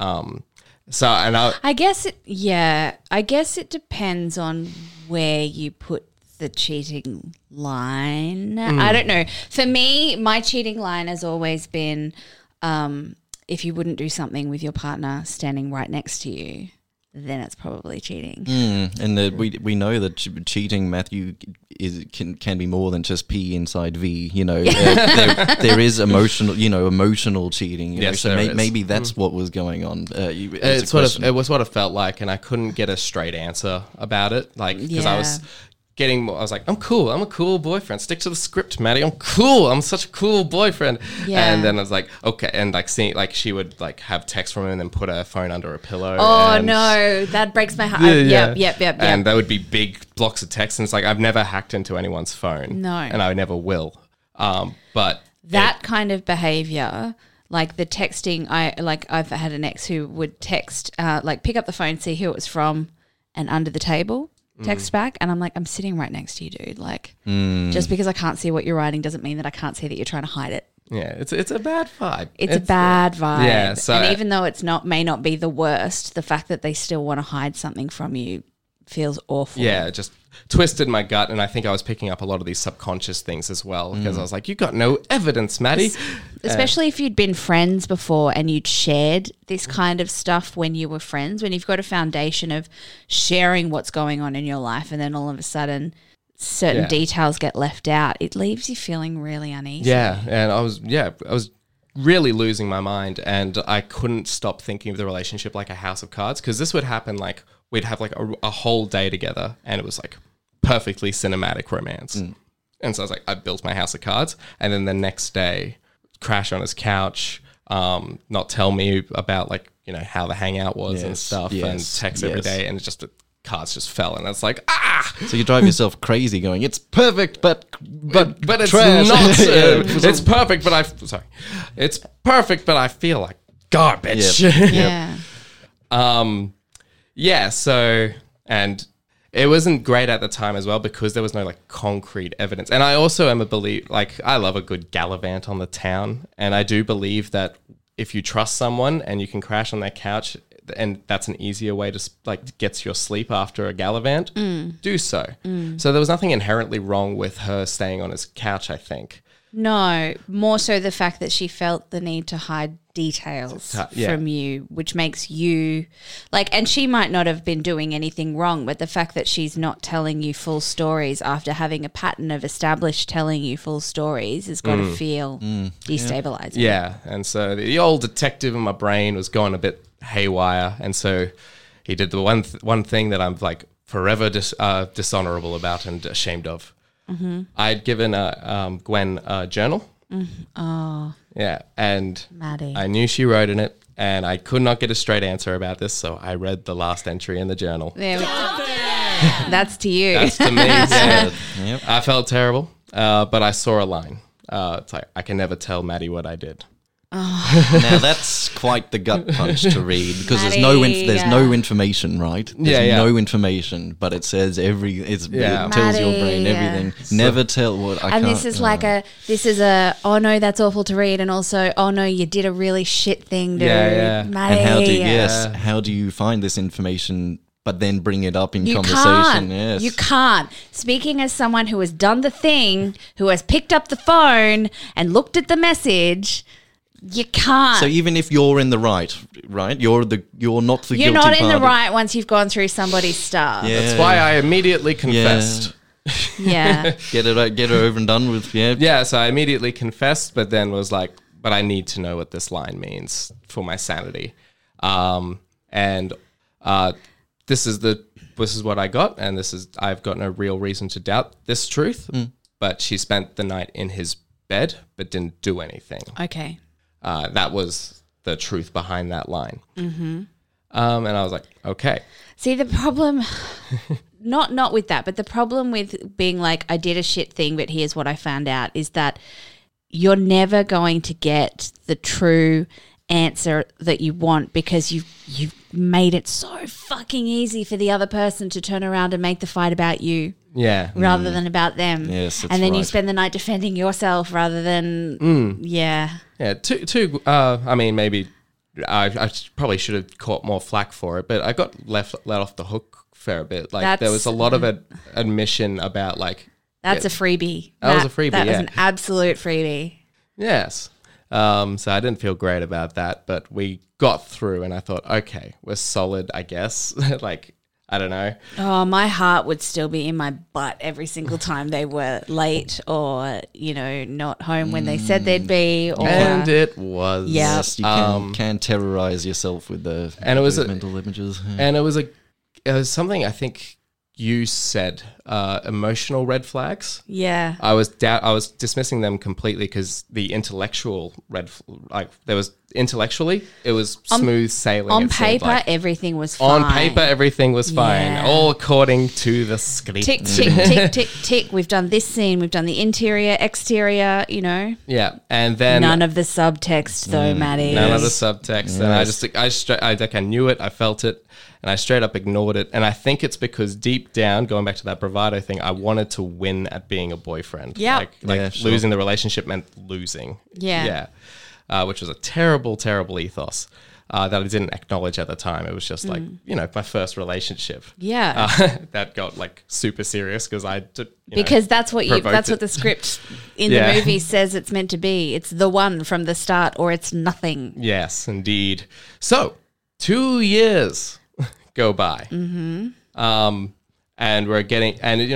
I guess it depends on where you put the cheating line. I don't know. For me, my cheating line has always been if you wouldn't do something with your partner standing right next to you, then it's probably cheating. And we know that cheating, Matthew, can be more than just P inside V. There is emotional cheating. Yes, so there is. maybe that's what was going on. It was what it felt like, and I couldn't get a straight answer about it. Like, because I was getting, I was like, I'm cool. I'm a cool boyfriend. Stick to the script, Maddie. I'm cool. I'm such a cool boyfriend. Yeah. And then I was like, okay. And like seeing, like she would like have text from him and then put her phone under a pillow. Oh and no, that breaks my heart. Yeah. Yep. And there would be big blocks of text, and it's like I've never hacked into anyone's phone. No. And I never will. But that kind of behavior, Like the texting, I've had an ex who would text, pick up the phone, see who it was from, and under the table text back, and I'm like, I'm sitting right next to you, dude. Like, just because I can't see what you're writing doesn't mean that I can't see that you're trying to hide it. Yeah, it's a bad vibe. It's a bad vibe. Yeah, so and even though may not be the worst, the fact that they still want to hide something from you feels awful. Yeah, it just twisted my gut, and I think I was picking up a lot of these subconscious things as well, because I was like, you got no evidence, Maddie. Especially if you'd been friends before and you'd shared this kind of stuff when you were friends, when you've got a foundation of sharing what's going on in your life, and then all of a sudden certain details get left out, it leaves you feeling really uneasy. Yeah, and I was really losing my mind, and I couldn't stop thinking of the relationship like a house of cards, because this would happen like we'd have like a whole day together, and it was like perfectly cinematic romance. And so I was like, I built my house of cards, and then the next day crash on his couch, not tell me about like, you know, how the hangout was and stuff, and text every day, and the cards just fell, and it's like, So you drive yourself crazy going, it's perfect, but it's trash. not. It's perfect, but it's perfect, but I feel like garbage. Yeah. So, and it wasn't great at the time as well, because there was no like concrete evidence. And I also am I love a good gallivant on the town. And I do believe that if you trust someone and you can crash on their couch, and that's an easier way to like get your sleep after a gallivant, do so. So there was nothing inherently wrong with her staying on his couch, I think. No, more so the fact that she felt the need to hide details from you, which makes you like, and she might not have been doing anything wrong, but the fact that she's not telling you full stories after having a pattern of established telling you full stories has got to feel destabilizing. Yeah, and so the old detective in my brain was going a bit haywire, and so he did the one thing that I'm like forever dishonorable about and ashamed of. I had given Gwen a journal. Oh, yeah, and Maddie. I knew she wrote in it, and I could not get a straight answer about this, so I read the last entry in the journal. That's to you. That's to me. Yeah. Yep. I felt terrible, but I saw a line. It's like, I can never tell Maddie what I did. Now that's quite the gut punch to read, because there's no information, right? There's no information, but it says it tells your brain everything. Never tell what I can't. And this is a oh no, that's awful to read, and also oh no, you did a really shit thing, dude. Maddie. And how do you find this information? But then bring it up in conversation. Yes. You can't. Speaking as someone who has done the thing, who has picked up the phone and looked at the message. You can't. So even if you're in the right? You're not the guilty You're not in party. the right once you've gone through somebody's stuff. Yeah. That's why I immediately confessed. Yeah. Get it over and done with. Yeah. Yeah. So I immediately confessed, but then was like, but I need to know what this line means for my sanity. And this is what I got, and I've got no real reason to doubt this truth. But she spent the night in his bed, but didn't do anything. Okay. That was the truth behind that line. And I was like, okay. See, the problem, not with that, but the problem with being like, I did a shit thing, but here's what I found out, is that you're never going to get the true answer that you want, because you've made it so fucking easy for the other person to turn around and make the fight about you. Yeah. Rather than about them. Yes, that's and then you right. spend the night defending yourself rather than, Yeah, I mean, maybe I probably should have caught more flack for it, but I got let off the hook a fair bit. Like, there was a lot of admission about like... That's a freebie. That was a freebie, That was an absolute freebie. Yes. So I didn't feel great about that, but we got through, and I thought, okay, we're solid, I guess. Like, I don't know. Oh, my heart would still be in my butt every single time they were late or, not home when they said they'd be. And it was. Yeah. Yes, you can terrorize yourself with the mental images. And it was something I think you said, emotional red flags. Yeah. I was dismissing them completely, because the intellectual there was intellectually, it was smooth sailing. On it seemed paper, like. everything was fine. On paper, everything was fine, Yeah. all according to the script. Tick, tick, tick, tick, tick. We've done this scene. We've done the interior, exterior, you know. Yeah, and then None of the subtext, though, Maddie. none of the subtext, and I knew it, I felt it, and I straight up ignored it. And I think it's because deep down, going back to that bravado thing, I wanted to win at being a boyfriend. Yeah. like Yeah, sure. losing the relationship meant losing. Yeah. Which was a terrible, terrible ethos. That I didn't acknowledge at the time. It was just like, my first relationship. Yeah. That got like super serious because Because that's what provoked the it. script in Yeah. the movie says it's meant to be. It's the one from the start, or it's nothing. Yes, indeed. So 2 years go by. Mm-hmm. And we're getting,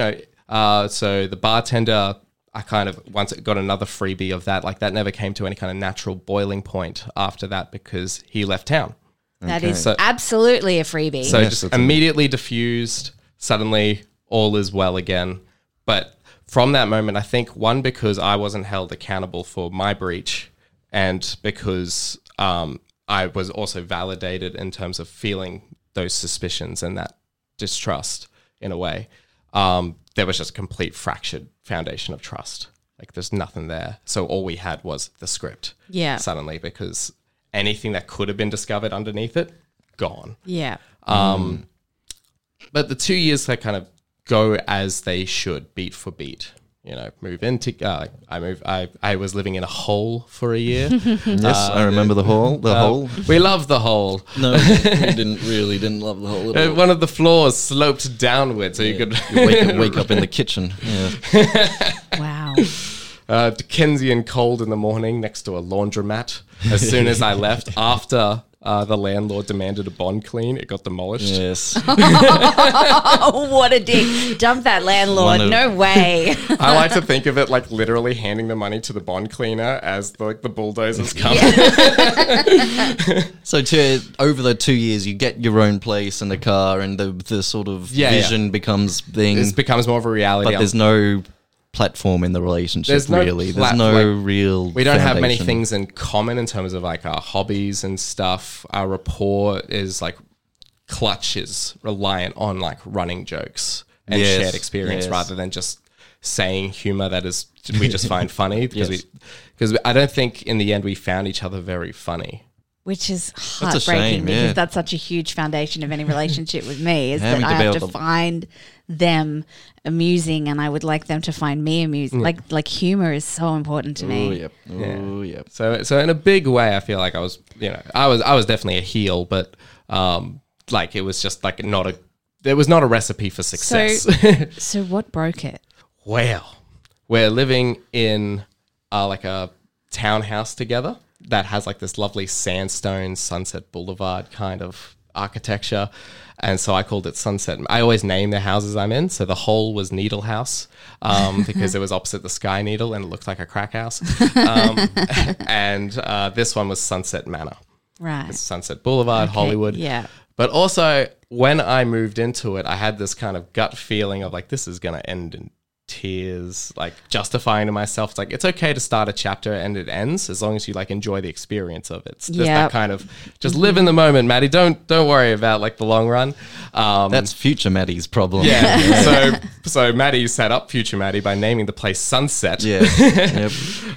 so the bartender, I kind of once got another freebie of that. Like that never came to any kind of natural boiling point after that because he left town. That is So- absolutely a freebie. So Yes, just that's immediately diffused. Suddenly, all is well again. But from that moment, I think because I wasn't held accountable for my breach, and because I was also validated in terms of feeling those suspicions and that distrust in a way, there was just a complete fractured foundation of trust. Like there's nothing there. So all we had was the script. Yeah. Suddenly, because anything that could have been discovered underneath it, gone. yeah. But the 2 years that kind of go as they should, beat for beat. Move into. I was living in a hole for a year. Yes, I remember the hole. The hole. We loved the hole. No, we didn't love the hole at all. One of the floors sloped downward, so you could You wake up in the kitchen. Yeah. Wow. Dickensian cold in the morning next to a laundromat. As soon as I left, after the landlord demanded a bond clean, it got demolished. Yes. Oh, what a dick. Dump that landlord. One of- No way. I like to think of it like literally handing the money to the bond cleaner as the bulldozers come. So over the 2 years, you get your own place and a car, and the sort of vision becomes thing. This becomes more of a reality. But there's no platform in the relationship. There's no really. There's plat- no like, real. We don't have many foundation. things in common in terms of like our hobbies and stuff. Our rapport is like Clutch is reliant on like running jokes and Yes, shared experience yes. rather than just saying humor that is we just find funny because I don't think in the end we found each other very funny. Which is a heartbreaking shame, because yeah. that's such a huge foundation of any relationship with me is Having that to I be have able to to- find them amusing and I would like them to find me amusing. Like humor is so important to me. Oh, yep. Oh, yep. So in a big way, I feel like I was definitely a heel, but like it was just like there was not a recipe for success. So what broke it? Well, we're living in like a townhouse together that has like this lovely sandstone Sunset Boulevard kind of architecture. And so I called it Sunset. I always name the houses I'm in. So the hole was Needle House because it was opposite the Sky Needle and it looked like a crack house. And this one was Sunset Manor. Right. Sunset Boulevard, Okay, Hollywood. yeah. But also, when I moved into it, I had this kind of gut feeling of like, this is going to end in tears, like justifying to myself. It's like, it's okay to start a chapter and it ends as long as you like enjoy the experience of it. It's just Yep. that kind of, just live in the moment, Maddie. Don't worry about like the long run. That's future Maddie's problem. Yeah. So Maddie set up future Maddie by naming the place Sunset. Yeah. Yep.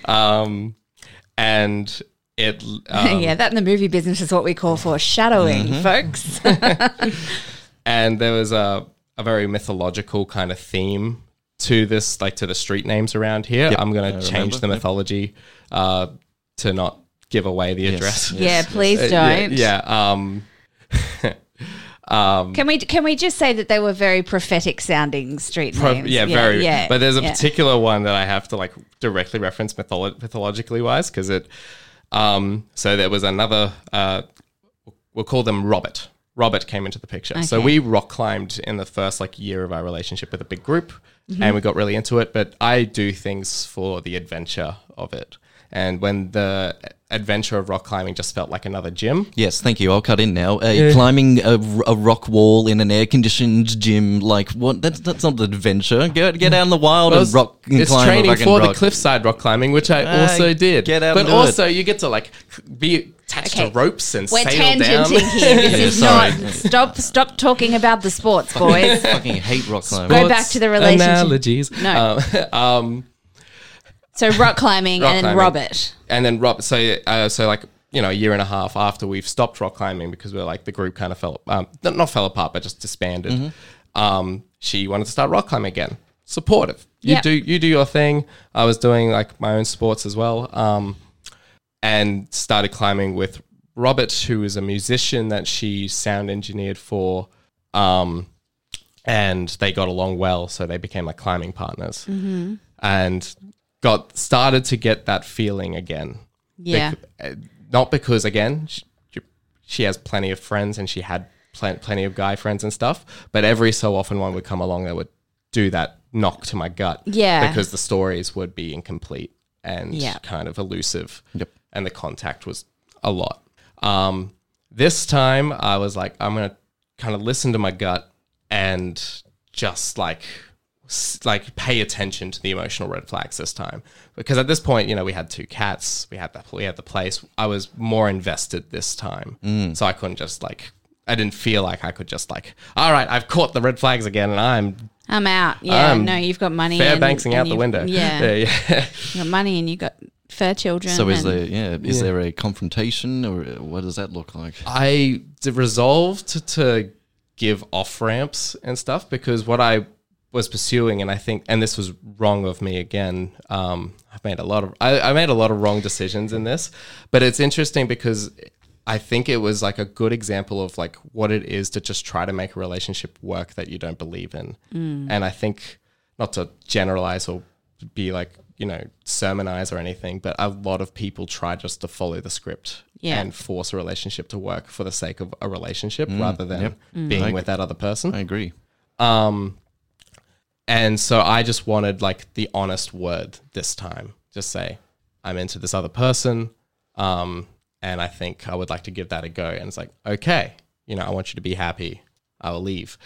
And it, yeah, that in the movie business is what we call foreshadowing, folks. and there was a very mythological kind of theme to this, like to the street names around here. Yep. I'm going I to change remember, the yep. mythology to not give away the address. Yeah, please don't. Can we just say that they were very prophetic sounding street names? Very. Yeah, but there's a yeah. particular one that I have to like directly reference mythologically wise because it. So there was another. We'll call them Robert. Robert came into the picture. So Okay. we rock climbed in the first like year of our relationship with a big group, and we got really into it. But I do things for the adventure of it, and when the adventure of rock climbing just felt like another gym. Yes, thank you. I'll cut in now. Climbing a rock wall in an air-conditioned gym, like what? That's not an adventure. Get out in the wild and rock. And It's climb a training fucking for the rock. cliffside rock climbing, which I also did. get out but and do also you get to like be attached Okay. to ropes and We're sail down. tangenting here. This Yeah, is sorry. not. Stop talking about the sports, boys. Fucking hate rock climbing. Go back to the relationship. Analogies. No. So rock climbing Rock and then climbing. Robert. And then so like, you know, a year and a half after we've stopped rock climbing because we're like the group kind of not fell apart, but just disbanded. She wanted to start rock climbing again. Supportive. You Yep. do your thing. I was doing like my own sports as well. And started climbing with Robert, who is a musician that she sound engineered for. And they got along well, so they became like climbing partners. And started to get that feeling again. Yeah. Not because, again, she has plenty of friends and she had plenty of guy friends and stuff, but every so often one would come along that would do that knock to my gut. Yeah. Because the stories would be incomplete and Yeah. kind of elusive. Yep. And the contact was a lot. This time I was like, I'm going to kind of listen to my gut and just like pay attention to the emotional red flags this time, because at this point, you know, we had 2 cats, we had the place. I was more invested this time, so I couldn't just like, I didn't feel like I could just like, all right, I've caught the red flags again, and I'm out. Yeah. I'm No, you've got money. Fairbanksing out the you've- window. Yeah. yeah. You've got money and you've got fur children. So is and- there a confrontation, or what does that look like? I resolved to give off ramps and stuff, because what I was pursuing, and I think, and this was wrong of me again. I made a lot of wrong decisions in this, but it's interesting because I think it was like a good example of like what it is to just try to make a relationship work that you don't believe in. And I think, not to generalize or be like, you know, sermonize or anything, but a lot of people try just to follow the script Yeah. and force a relationship to work for the sake of a relationship rather than being with that other person. I agree. And so I just wanted like the honest word this time. Just say, I'm into this other person. And I think I would like to give that a go. And it's like, okay, you know, I want you to be happy. I will leave.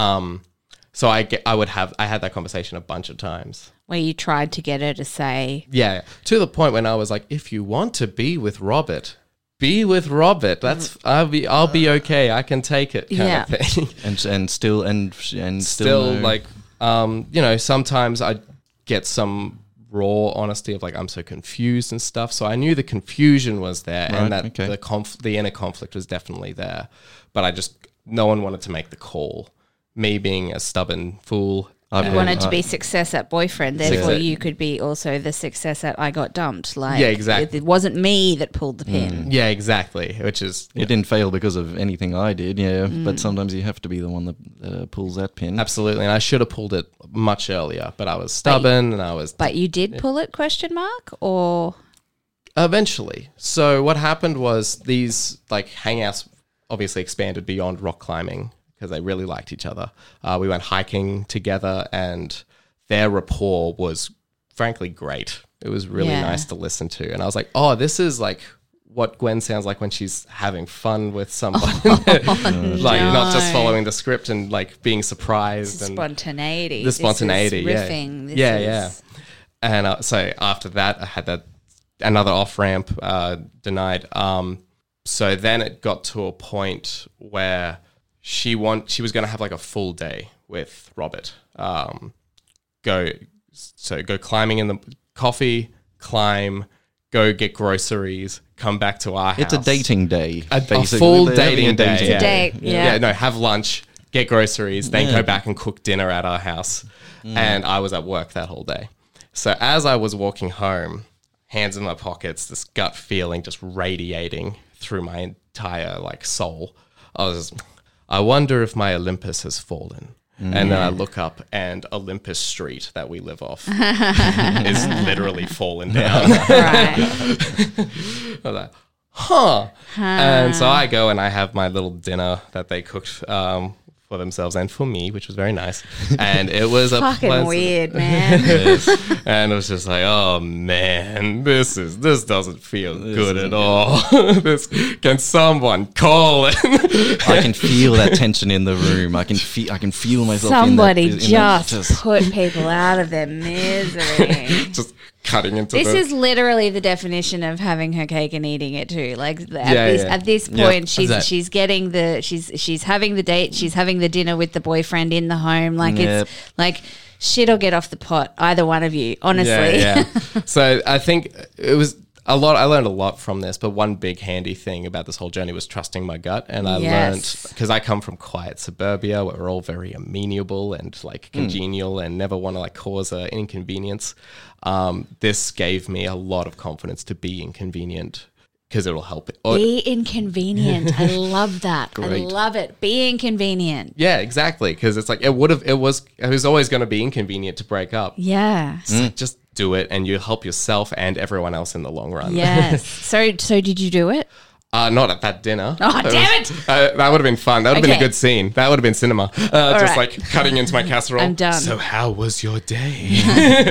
So I had that conversation a bunch of times. where you tried to get her to say, Yeah. To the point when I was like, if you want to be with Robert, be with Robert. I'll be okay. I can take it kind of thing. And still Still no- like, you know, sometimes I get some raw honesty of like, I'm so confused and stuff. So I knew the confusion was there, and that okay. the inner conflict was definitely there. But no one wanted to make the call. Me being a stubborn fool. you wanted to be success at boyfriend, therefore you could be also the success at I got dumped. Like, Yeah, exactly. It wasn't me that pulled the pin. Yeah, exactly. Which is It didn't fail because of anything I did, but sometimes you have to be the one that pulls that pin. absolutely. And I should have pulled it much earlier, but I was stubborn and I was But you did pull it, question mark? Or eventually. So what happened was these like hangouts obviously expanded beyond rock climbing because they really liked each other. We went hiking together, and their rapport was frankly great. It was really Yeah. nice to listen to. And I was like, oh, this is like what Gwen sounds like when she's having fun with someone. Like not just following the script and like being surprised. And spontaneity. the spontaneity, This is yeah. riffing. This Yeah. is- And so after that, I had another off ramp denied. So then it got to a point where she was going to have like a full day with Robert. Go climbing in the coffee, climb, go get groceries, come back to our house. It's a dating day. A basically. full They're having dating a day. It's a date, yeah. No, have lunch, get groceries, then go back and cook dinner at our house. And I was at work that whole day. So as I was walking home, hands in my pockets, this gut feeling just radiating through my entire like soul, I wonder if my Olympus has fallen. And then I look up, and Olympus Street that we live off is literally fallen down. Right. I was like, huh. And so I go and I have my little dinner that they cooked for themselves and for me, which was very nice. And it was a Fucking pleasant- weird, man. And it was just like, oh man, this doesn't feel good at all. Can someone call it? I can feel that tension in the room. I can feel myself. Somebody in that, just put people out of their misery. Just cutting into This the... is literally the definition of having her cake and eating it too. Like Yeah. at this point, Yep. she's getting she's having the date, she's having the dinner with the boyfriend in the home. Like Yep. it's like shit or get off the pot. Either one of you, honestly. Yeah. So I think it was a lot. I learned a lot from this, but one big handy thing about this whole journey was trusting my gut. And I learned, because I come from quiet suburbia where we're all very amenable and like congenial and never want to like cause an inconvenience. This gave me a lot of confidence to be inconvenient because it'll help it. Be inconvenient. I love that. I Great. love it. Be inconvenient. Yeah, exactly. Because it's like it was always going to be inconvenient to break up. Yeah. It's like, just do it, and you help yourself and everyone else in the long run. Yes. So did you do it? Not at that dinner. Oh, damn it! That would have been fun. That would have been a Okay. good scene. That would have been cinema. Just right. like cutting into my casserole. I'm done. So how was your day?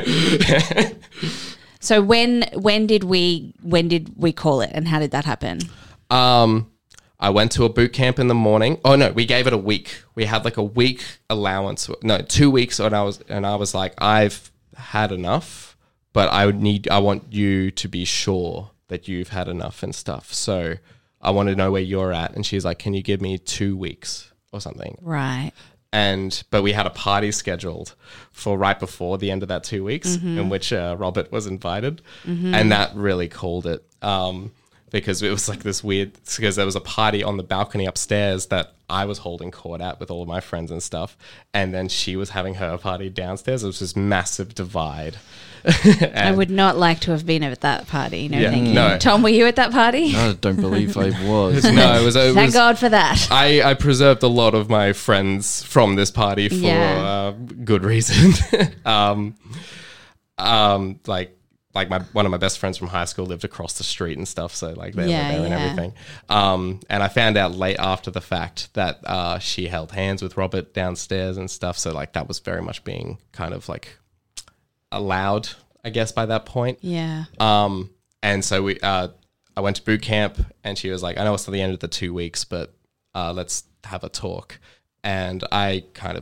So when did we call it, and how did that happen? I went to a boot camp in the morning. Oh no, we gave it a week. We had like a week allowance. No, 2 weeks. And I was like, I've had enough, but I want you to be sure that you've had enough and stuff. So I want to know where you're at. And she's like, can you give me 2 weeks or something? Right. But we had a party scheduled for right before the end of that 2 weeks, in which Robert was invited, and that really called it. Because it was like this weird, because there was a party on the balcony upstairs that I was holding court at with all of my friends and stuff, and then she was having her party downstairs. It was this massive divide. I would not like to have been at that party. No, Yeah, thank you. no. Tom, were you at that party? I don't believe I was. No, it was. Thank God for that. I preserved a lot of my friends from this party for Yeah. good reason. Like one of my best friends from high school lived across the street and stuff, so like they were there and everything. And I found out late after the fact that she held hands with Robert downstairs and stuff. So like that was very much being kind of like allowed, I guess, by that point. Yeah. And so I went to boot camp, and she was like, I know it's the end of the 2 weeks, but let's have a talk. And I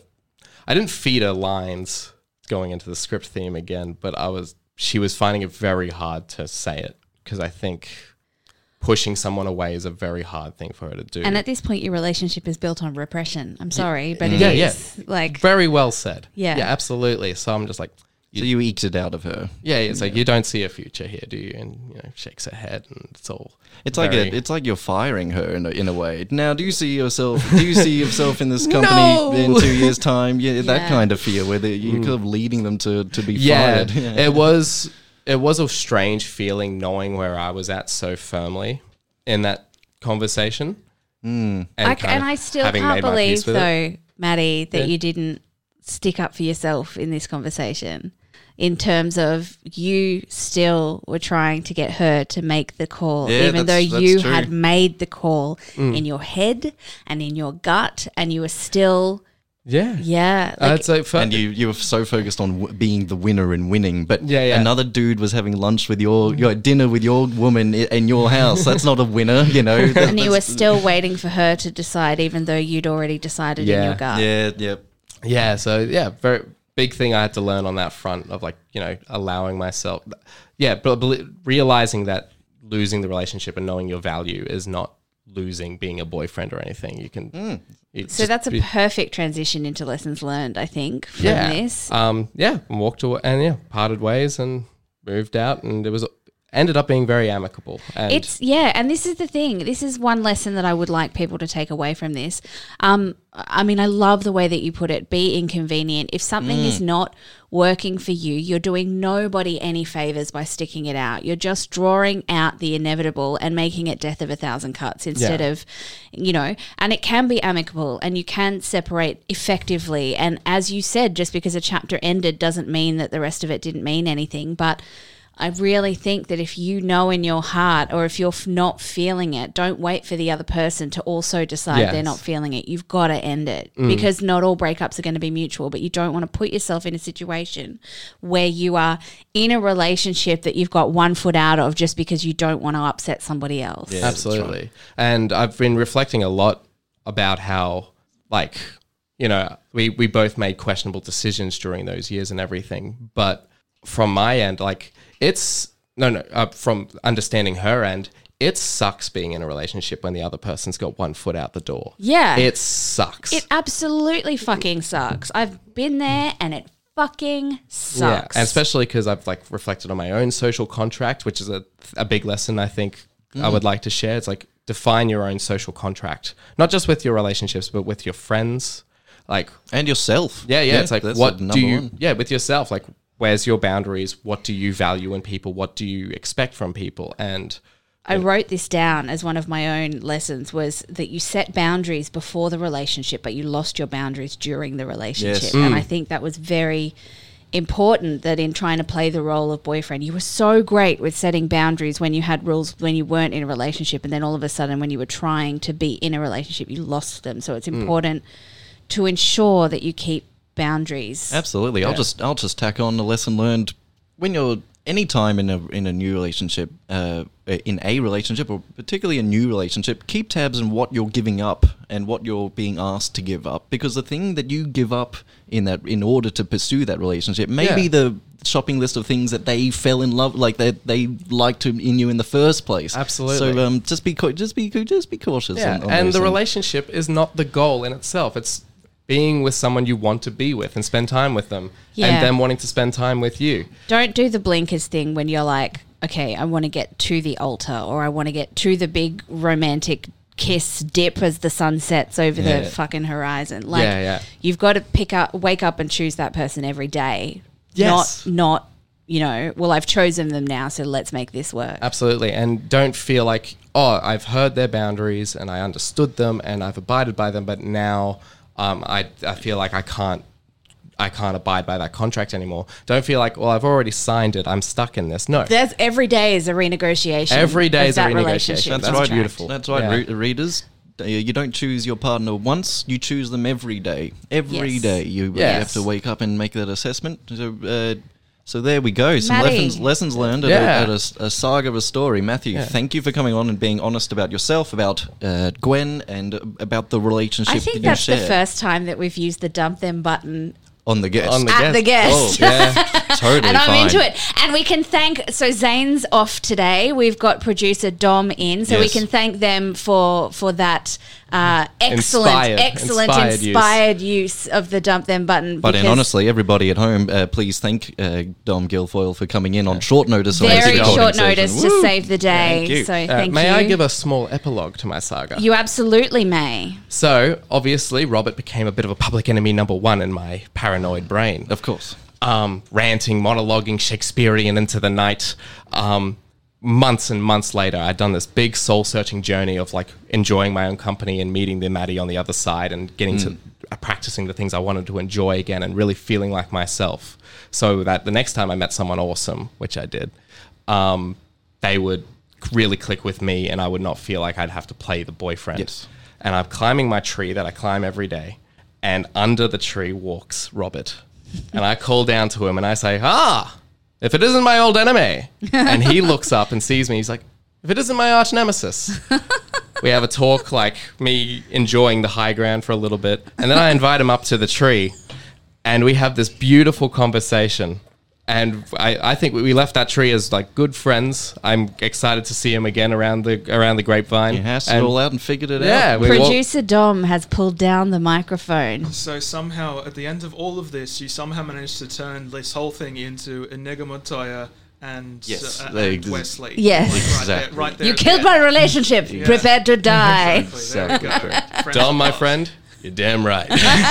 didn't feed her lines going into the script theme again, but she was finding it very hard to say it, because I think pushing someone away is a very hard thing for her to do. And at this point, your relationship is built on repression. I'm sorry, but it Yeah, is. Like, very well said. Yeah. Yeah, absolutely. So I'm just like, So you eked it out of her. yeah, it's like, you don't see a future here, do you? And, shakes her head, and it's all. It's very- like you're firing her in a way. Now, do you see yourself in this company in 2 years' time? Yeah, that Yeah. kind of fear where you're kind of leading them to be Yeah, fired. it was a strange feeling knowing where I was at so firmly in that conversation. And I still having can't made my peace believe, with it. though, Maddie, that Yeah. you didn't stick up for yourself in this conversation, in terms of you still were trying to get her to make the call, Yeah, even though that's you true. had made the call Mm. in your head and in your gut, and you were still, Yeah. like, It's like And you were so focused on being the winner and winning, but Yeah. another dude was having lunch with your dinner with your woman in your house. That's not a winner, you know. and you were still waiting for her to decide, even though you'd already decided in Yeah. your gut. Yeah. So very big thing I had to learn on that front of like, allowing myself. Yeah, but realizing that losing the relationship and knowing your value is not losing being a boyfriend or anything. You can. So that's a perfect transition into lessons learned, I think, from this. And walked away and parted ways and moved out, and it ended up being very amicable. And And this is the thing. This is one lesson that I would like people to take away from this. I mean, I love the way that you put it. Be inconvenient. If something is not working for you, you're doing nobody any favors by sticking it out. You're just drawing out the inevitable and making it death of a thousand cuts instead of, and it can be amicable and you can separate effectively. And as you said, just because a chapter ended doesn't mean that the rest of it didn't mean anything. But I really think that if you know in your heart, or if you're not feeling it, don't wait for the other person to also decide they're not feeling it. You've got to end it, because not all breakups are going to be mutual, but you don't want to put yourself in a situation where you are in a relationship that you've got 1 foot out of just because you don't want to upset somebody else. Yeah, that's absolutely. right. And I've been reflecting a lot about how, we both made questionable decisions during those years and everything, but from my end, like from understanding her end, it sucks being in a relationship when the other person's got one foot out the door. Yeah. It sucks. It absolutely fucking sucks. I've been there and it fucking sucks. And especially because I've like reflected on my own social contract, which is a big lesson I think I would like to share. It's like define your own social contract, not just with your relationships, but with your friends, like And yourself. yeah. It's like that's what number do you? one. Yeah, with yourself, like where's your boundaries? What do you value in people? What do you expect from people? And I wrote this down as one of my own lessons, was that you set boundaries before the relationship, but you lost your boundaries during the relationship. Yes. And I think that was very important, that in trying to play the role of boyfriend, you were so great with setting boundaries when you had rules when you weren't in a relationship, and then all of a sudden when you were trying to be in a relationship, you lost them. So it's important to ensure that you keep boundaries. Absolutely. I'll just tack on the lesson learned when you're anytime in a new relationship, in a relationship, or particularly a new relationship, keep tabs on what you're giving up and what you're being asked to give up, because the thing that you give up in order to pursue that relationship may be the shopping list of things that they fell in love, like that they liked in you in the first place. Absolutely. So just be cautious. yeah, on and those the things. relationship is not the goal in itself. It's being with someone you want to be with and spend time with them, Yeah. and them wanting to spend time with you. Don't do the blinkers thing when you're like, okay, I want to get to the altar, or I want to get to the big romantic kiss dip as the sun sets over the fucking horizon. Like, you've got to wake up and choose that person every day. Yes. Not, well, I've chosen them now, so let's make this work. Absolutely. And don't feel like, oh, I've heard their boundaries and I understood them and I've abided by them, but now I feel like I can't abide by that contract anymore. Don't feel like, well, I've already signed it, I'm stuck in this. No. Every day is a renegotiation. Every day of is a that renegotiation. relationship That's contract. right. Beautiful. That's right, Yeah. readers. You don't choose your partner once; you choose them every day. Every Yes. day, you Yes. have to wake up and make that assessment. So there we go. Some Maddie. lessons learned at a saga of a story. Matthew, thank you for coming on and being honest about yourself, about Gwen, and about the relationship I think that that's you the share first time that we've used the dump them button on the guest. at the guest. Oh, yeah, totally And I'm fine. into it. And we can thank, so Zane's off today. We've got producer Dom in, so we Yes. can thank them for that excellent Inspired use of the dump them button. But because honestly, everybody at home, please thank Dom Guilfoyle for coming in on short notice. on this very recording short session. notice to Woo! save the day. Thank you. So thank you. May I give a small epilogue to my saga? You absolutely may. So, obviously, Robert became a bit of a public enemy number one in my paranoid brain. Of course. Ranting, monologuing, Shakespearean into the night. Months and months later, I'd done this big soul-searching journey of like enjoying my own company and meeting the Maddie on the other side and getting to practicing the things I wanted to enjoy again and really feeling like myself. So that the next time I met someone awesome, which I did, they would really click with me and I would not feel like I'd have to play the boyfriend. Yes. And I'm climbing my tree that I climb every day, and under the tree walks Robert. And I call down to him and I say, if it isn't my old enemy. And he looks up and sees me. He's like, if it isn't my arch nemesis. We have a talk, like me enjoying the high ground for a little bit. And then I invite him up to the tree and we have this beautiful conversation. And I think we left that tree as like good friends. I'm excited to see him again around the grapevine. You hassled And it all out and figured it yeah, out. we walk- Producer Dom has pulled down the microphone. So somehow, at the end of all of this, you somehow managed to turn this whole thing into Inigo Montoya and, Yes, and Wesley. Yes. Exactly. Right there You at the killed end. my relationship. Yeah. Prepare to die. Exactly. There we go. Friends Dom, my apart. friend, you're damn right.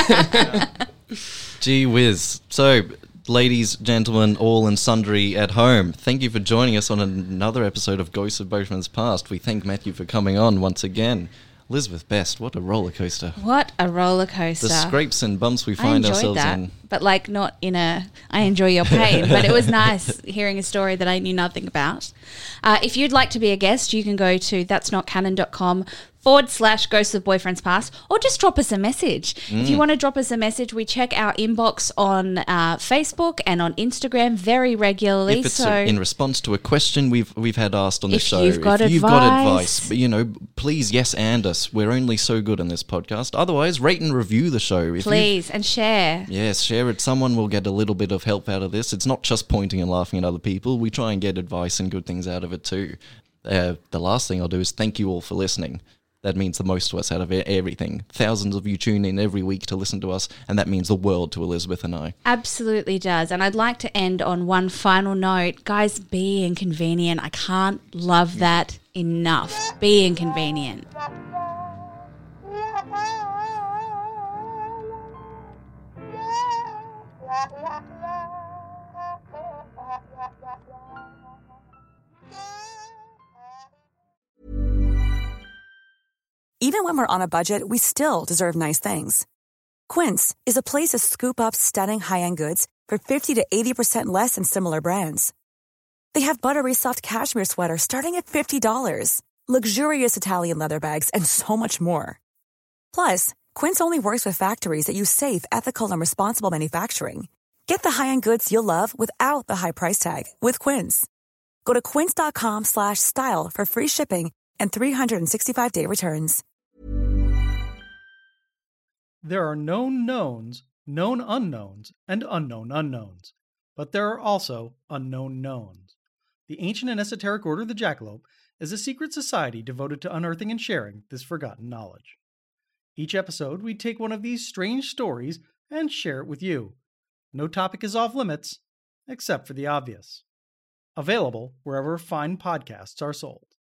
Gee whiz. So, ladies, gentlemen, all and sundry at home, thank you for joining us on another episode of Ghosts of Boatman's Past. We thank Matthew for coming on once again. Elizabeth Best, what a roller coaster. What a roller coaster. The scrapes and bumps we I find enjoyed ourselves that, in. but like not in a. I enjoy your pain, but it was nice hearing a story that I knew nothing about. If you'd like to be a guest, you can go to that'snotcanon.com /Ghosts of Boyfriends Past, or just drop us a message. If you want to drop us a message, we check our inbox on Facebook and on Instagram very regularly. If it's in response to a question we've had asked on the show, you've got you've got advice, advice, please yes and us. We're only so good in this podcast. Otherwise, rate and review the show. Please, and share. Yes, share it. Someone will get a little bit of help out of this. It's not just pointing and laughing at other people. We try and get advice and good things out of it too. The last thing I'll do is thank you all for listening. That means the most to us out of everything. Thousands of you tune in every week to listen to us, and that means the world to Elizabeth and I. Absolutely does. And I'd like to end on one final note. Guys, be inconvenient. I can't love that enough. Be inconvenient. Even when we're on a budget, we still deserve nice things. Quince is a place to scoop up stunning high-end goods for 50 to 80% less than similar brands. They have buttery soft cashmere sweaters starting at $50, luxurious Italian leather bags, and so much more. Plus, Quince only works with factories that use safe, ethical, and responsible manufacturing. Get the high-end goods you'll love without the high price tag with Quince. Go to quince.com/style for free shipping and 365-day returns. There are known knowns, known unknowns, and unknown unknowns. But there are also unknown knowns. The ancient and esoteric Order of the Jackalope is a secret society devoted to unearthing and sharing this forgotten knowledge. Each episode, we take one of these strange stories and share it with you. No topic is off limits, except for the obvious. Available wherever fine podcasts are sold.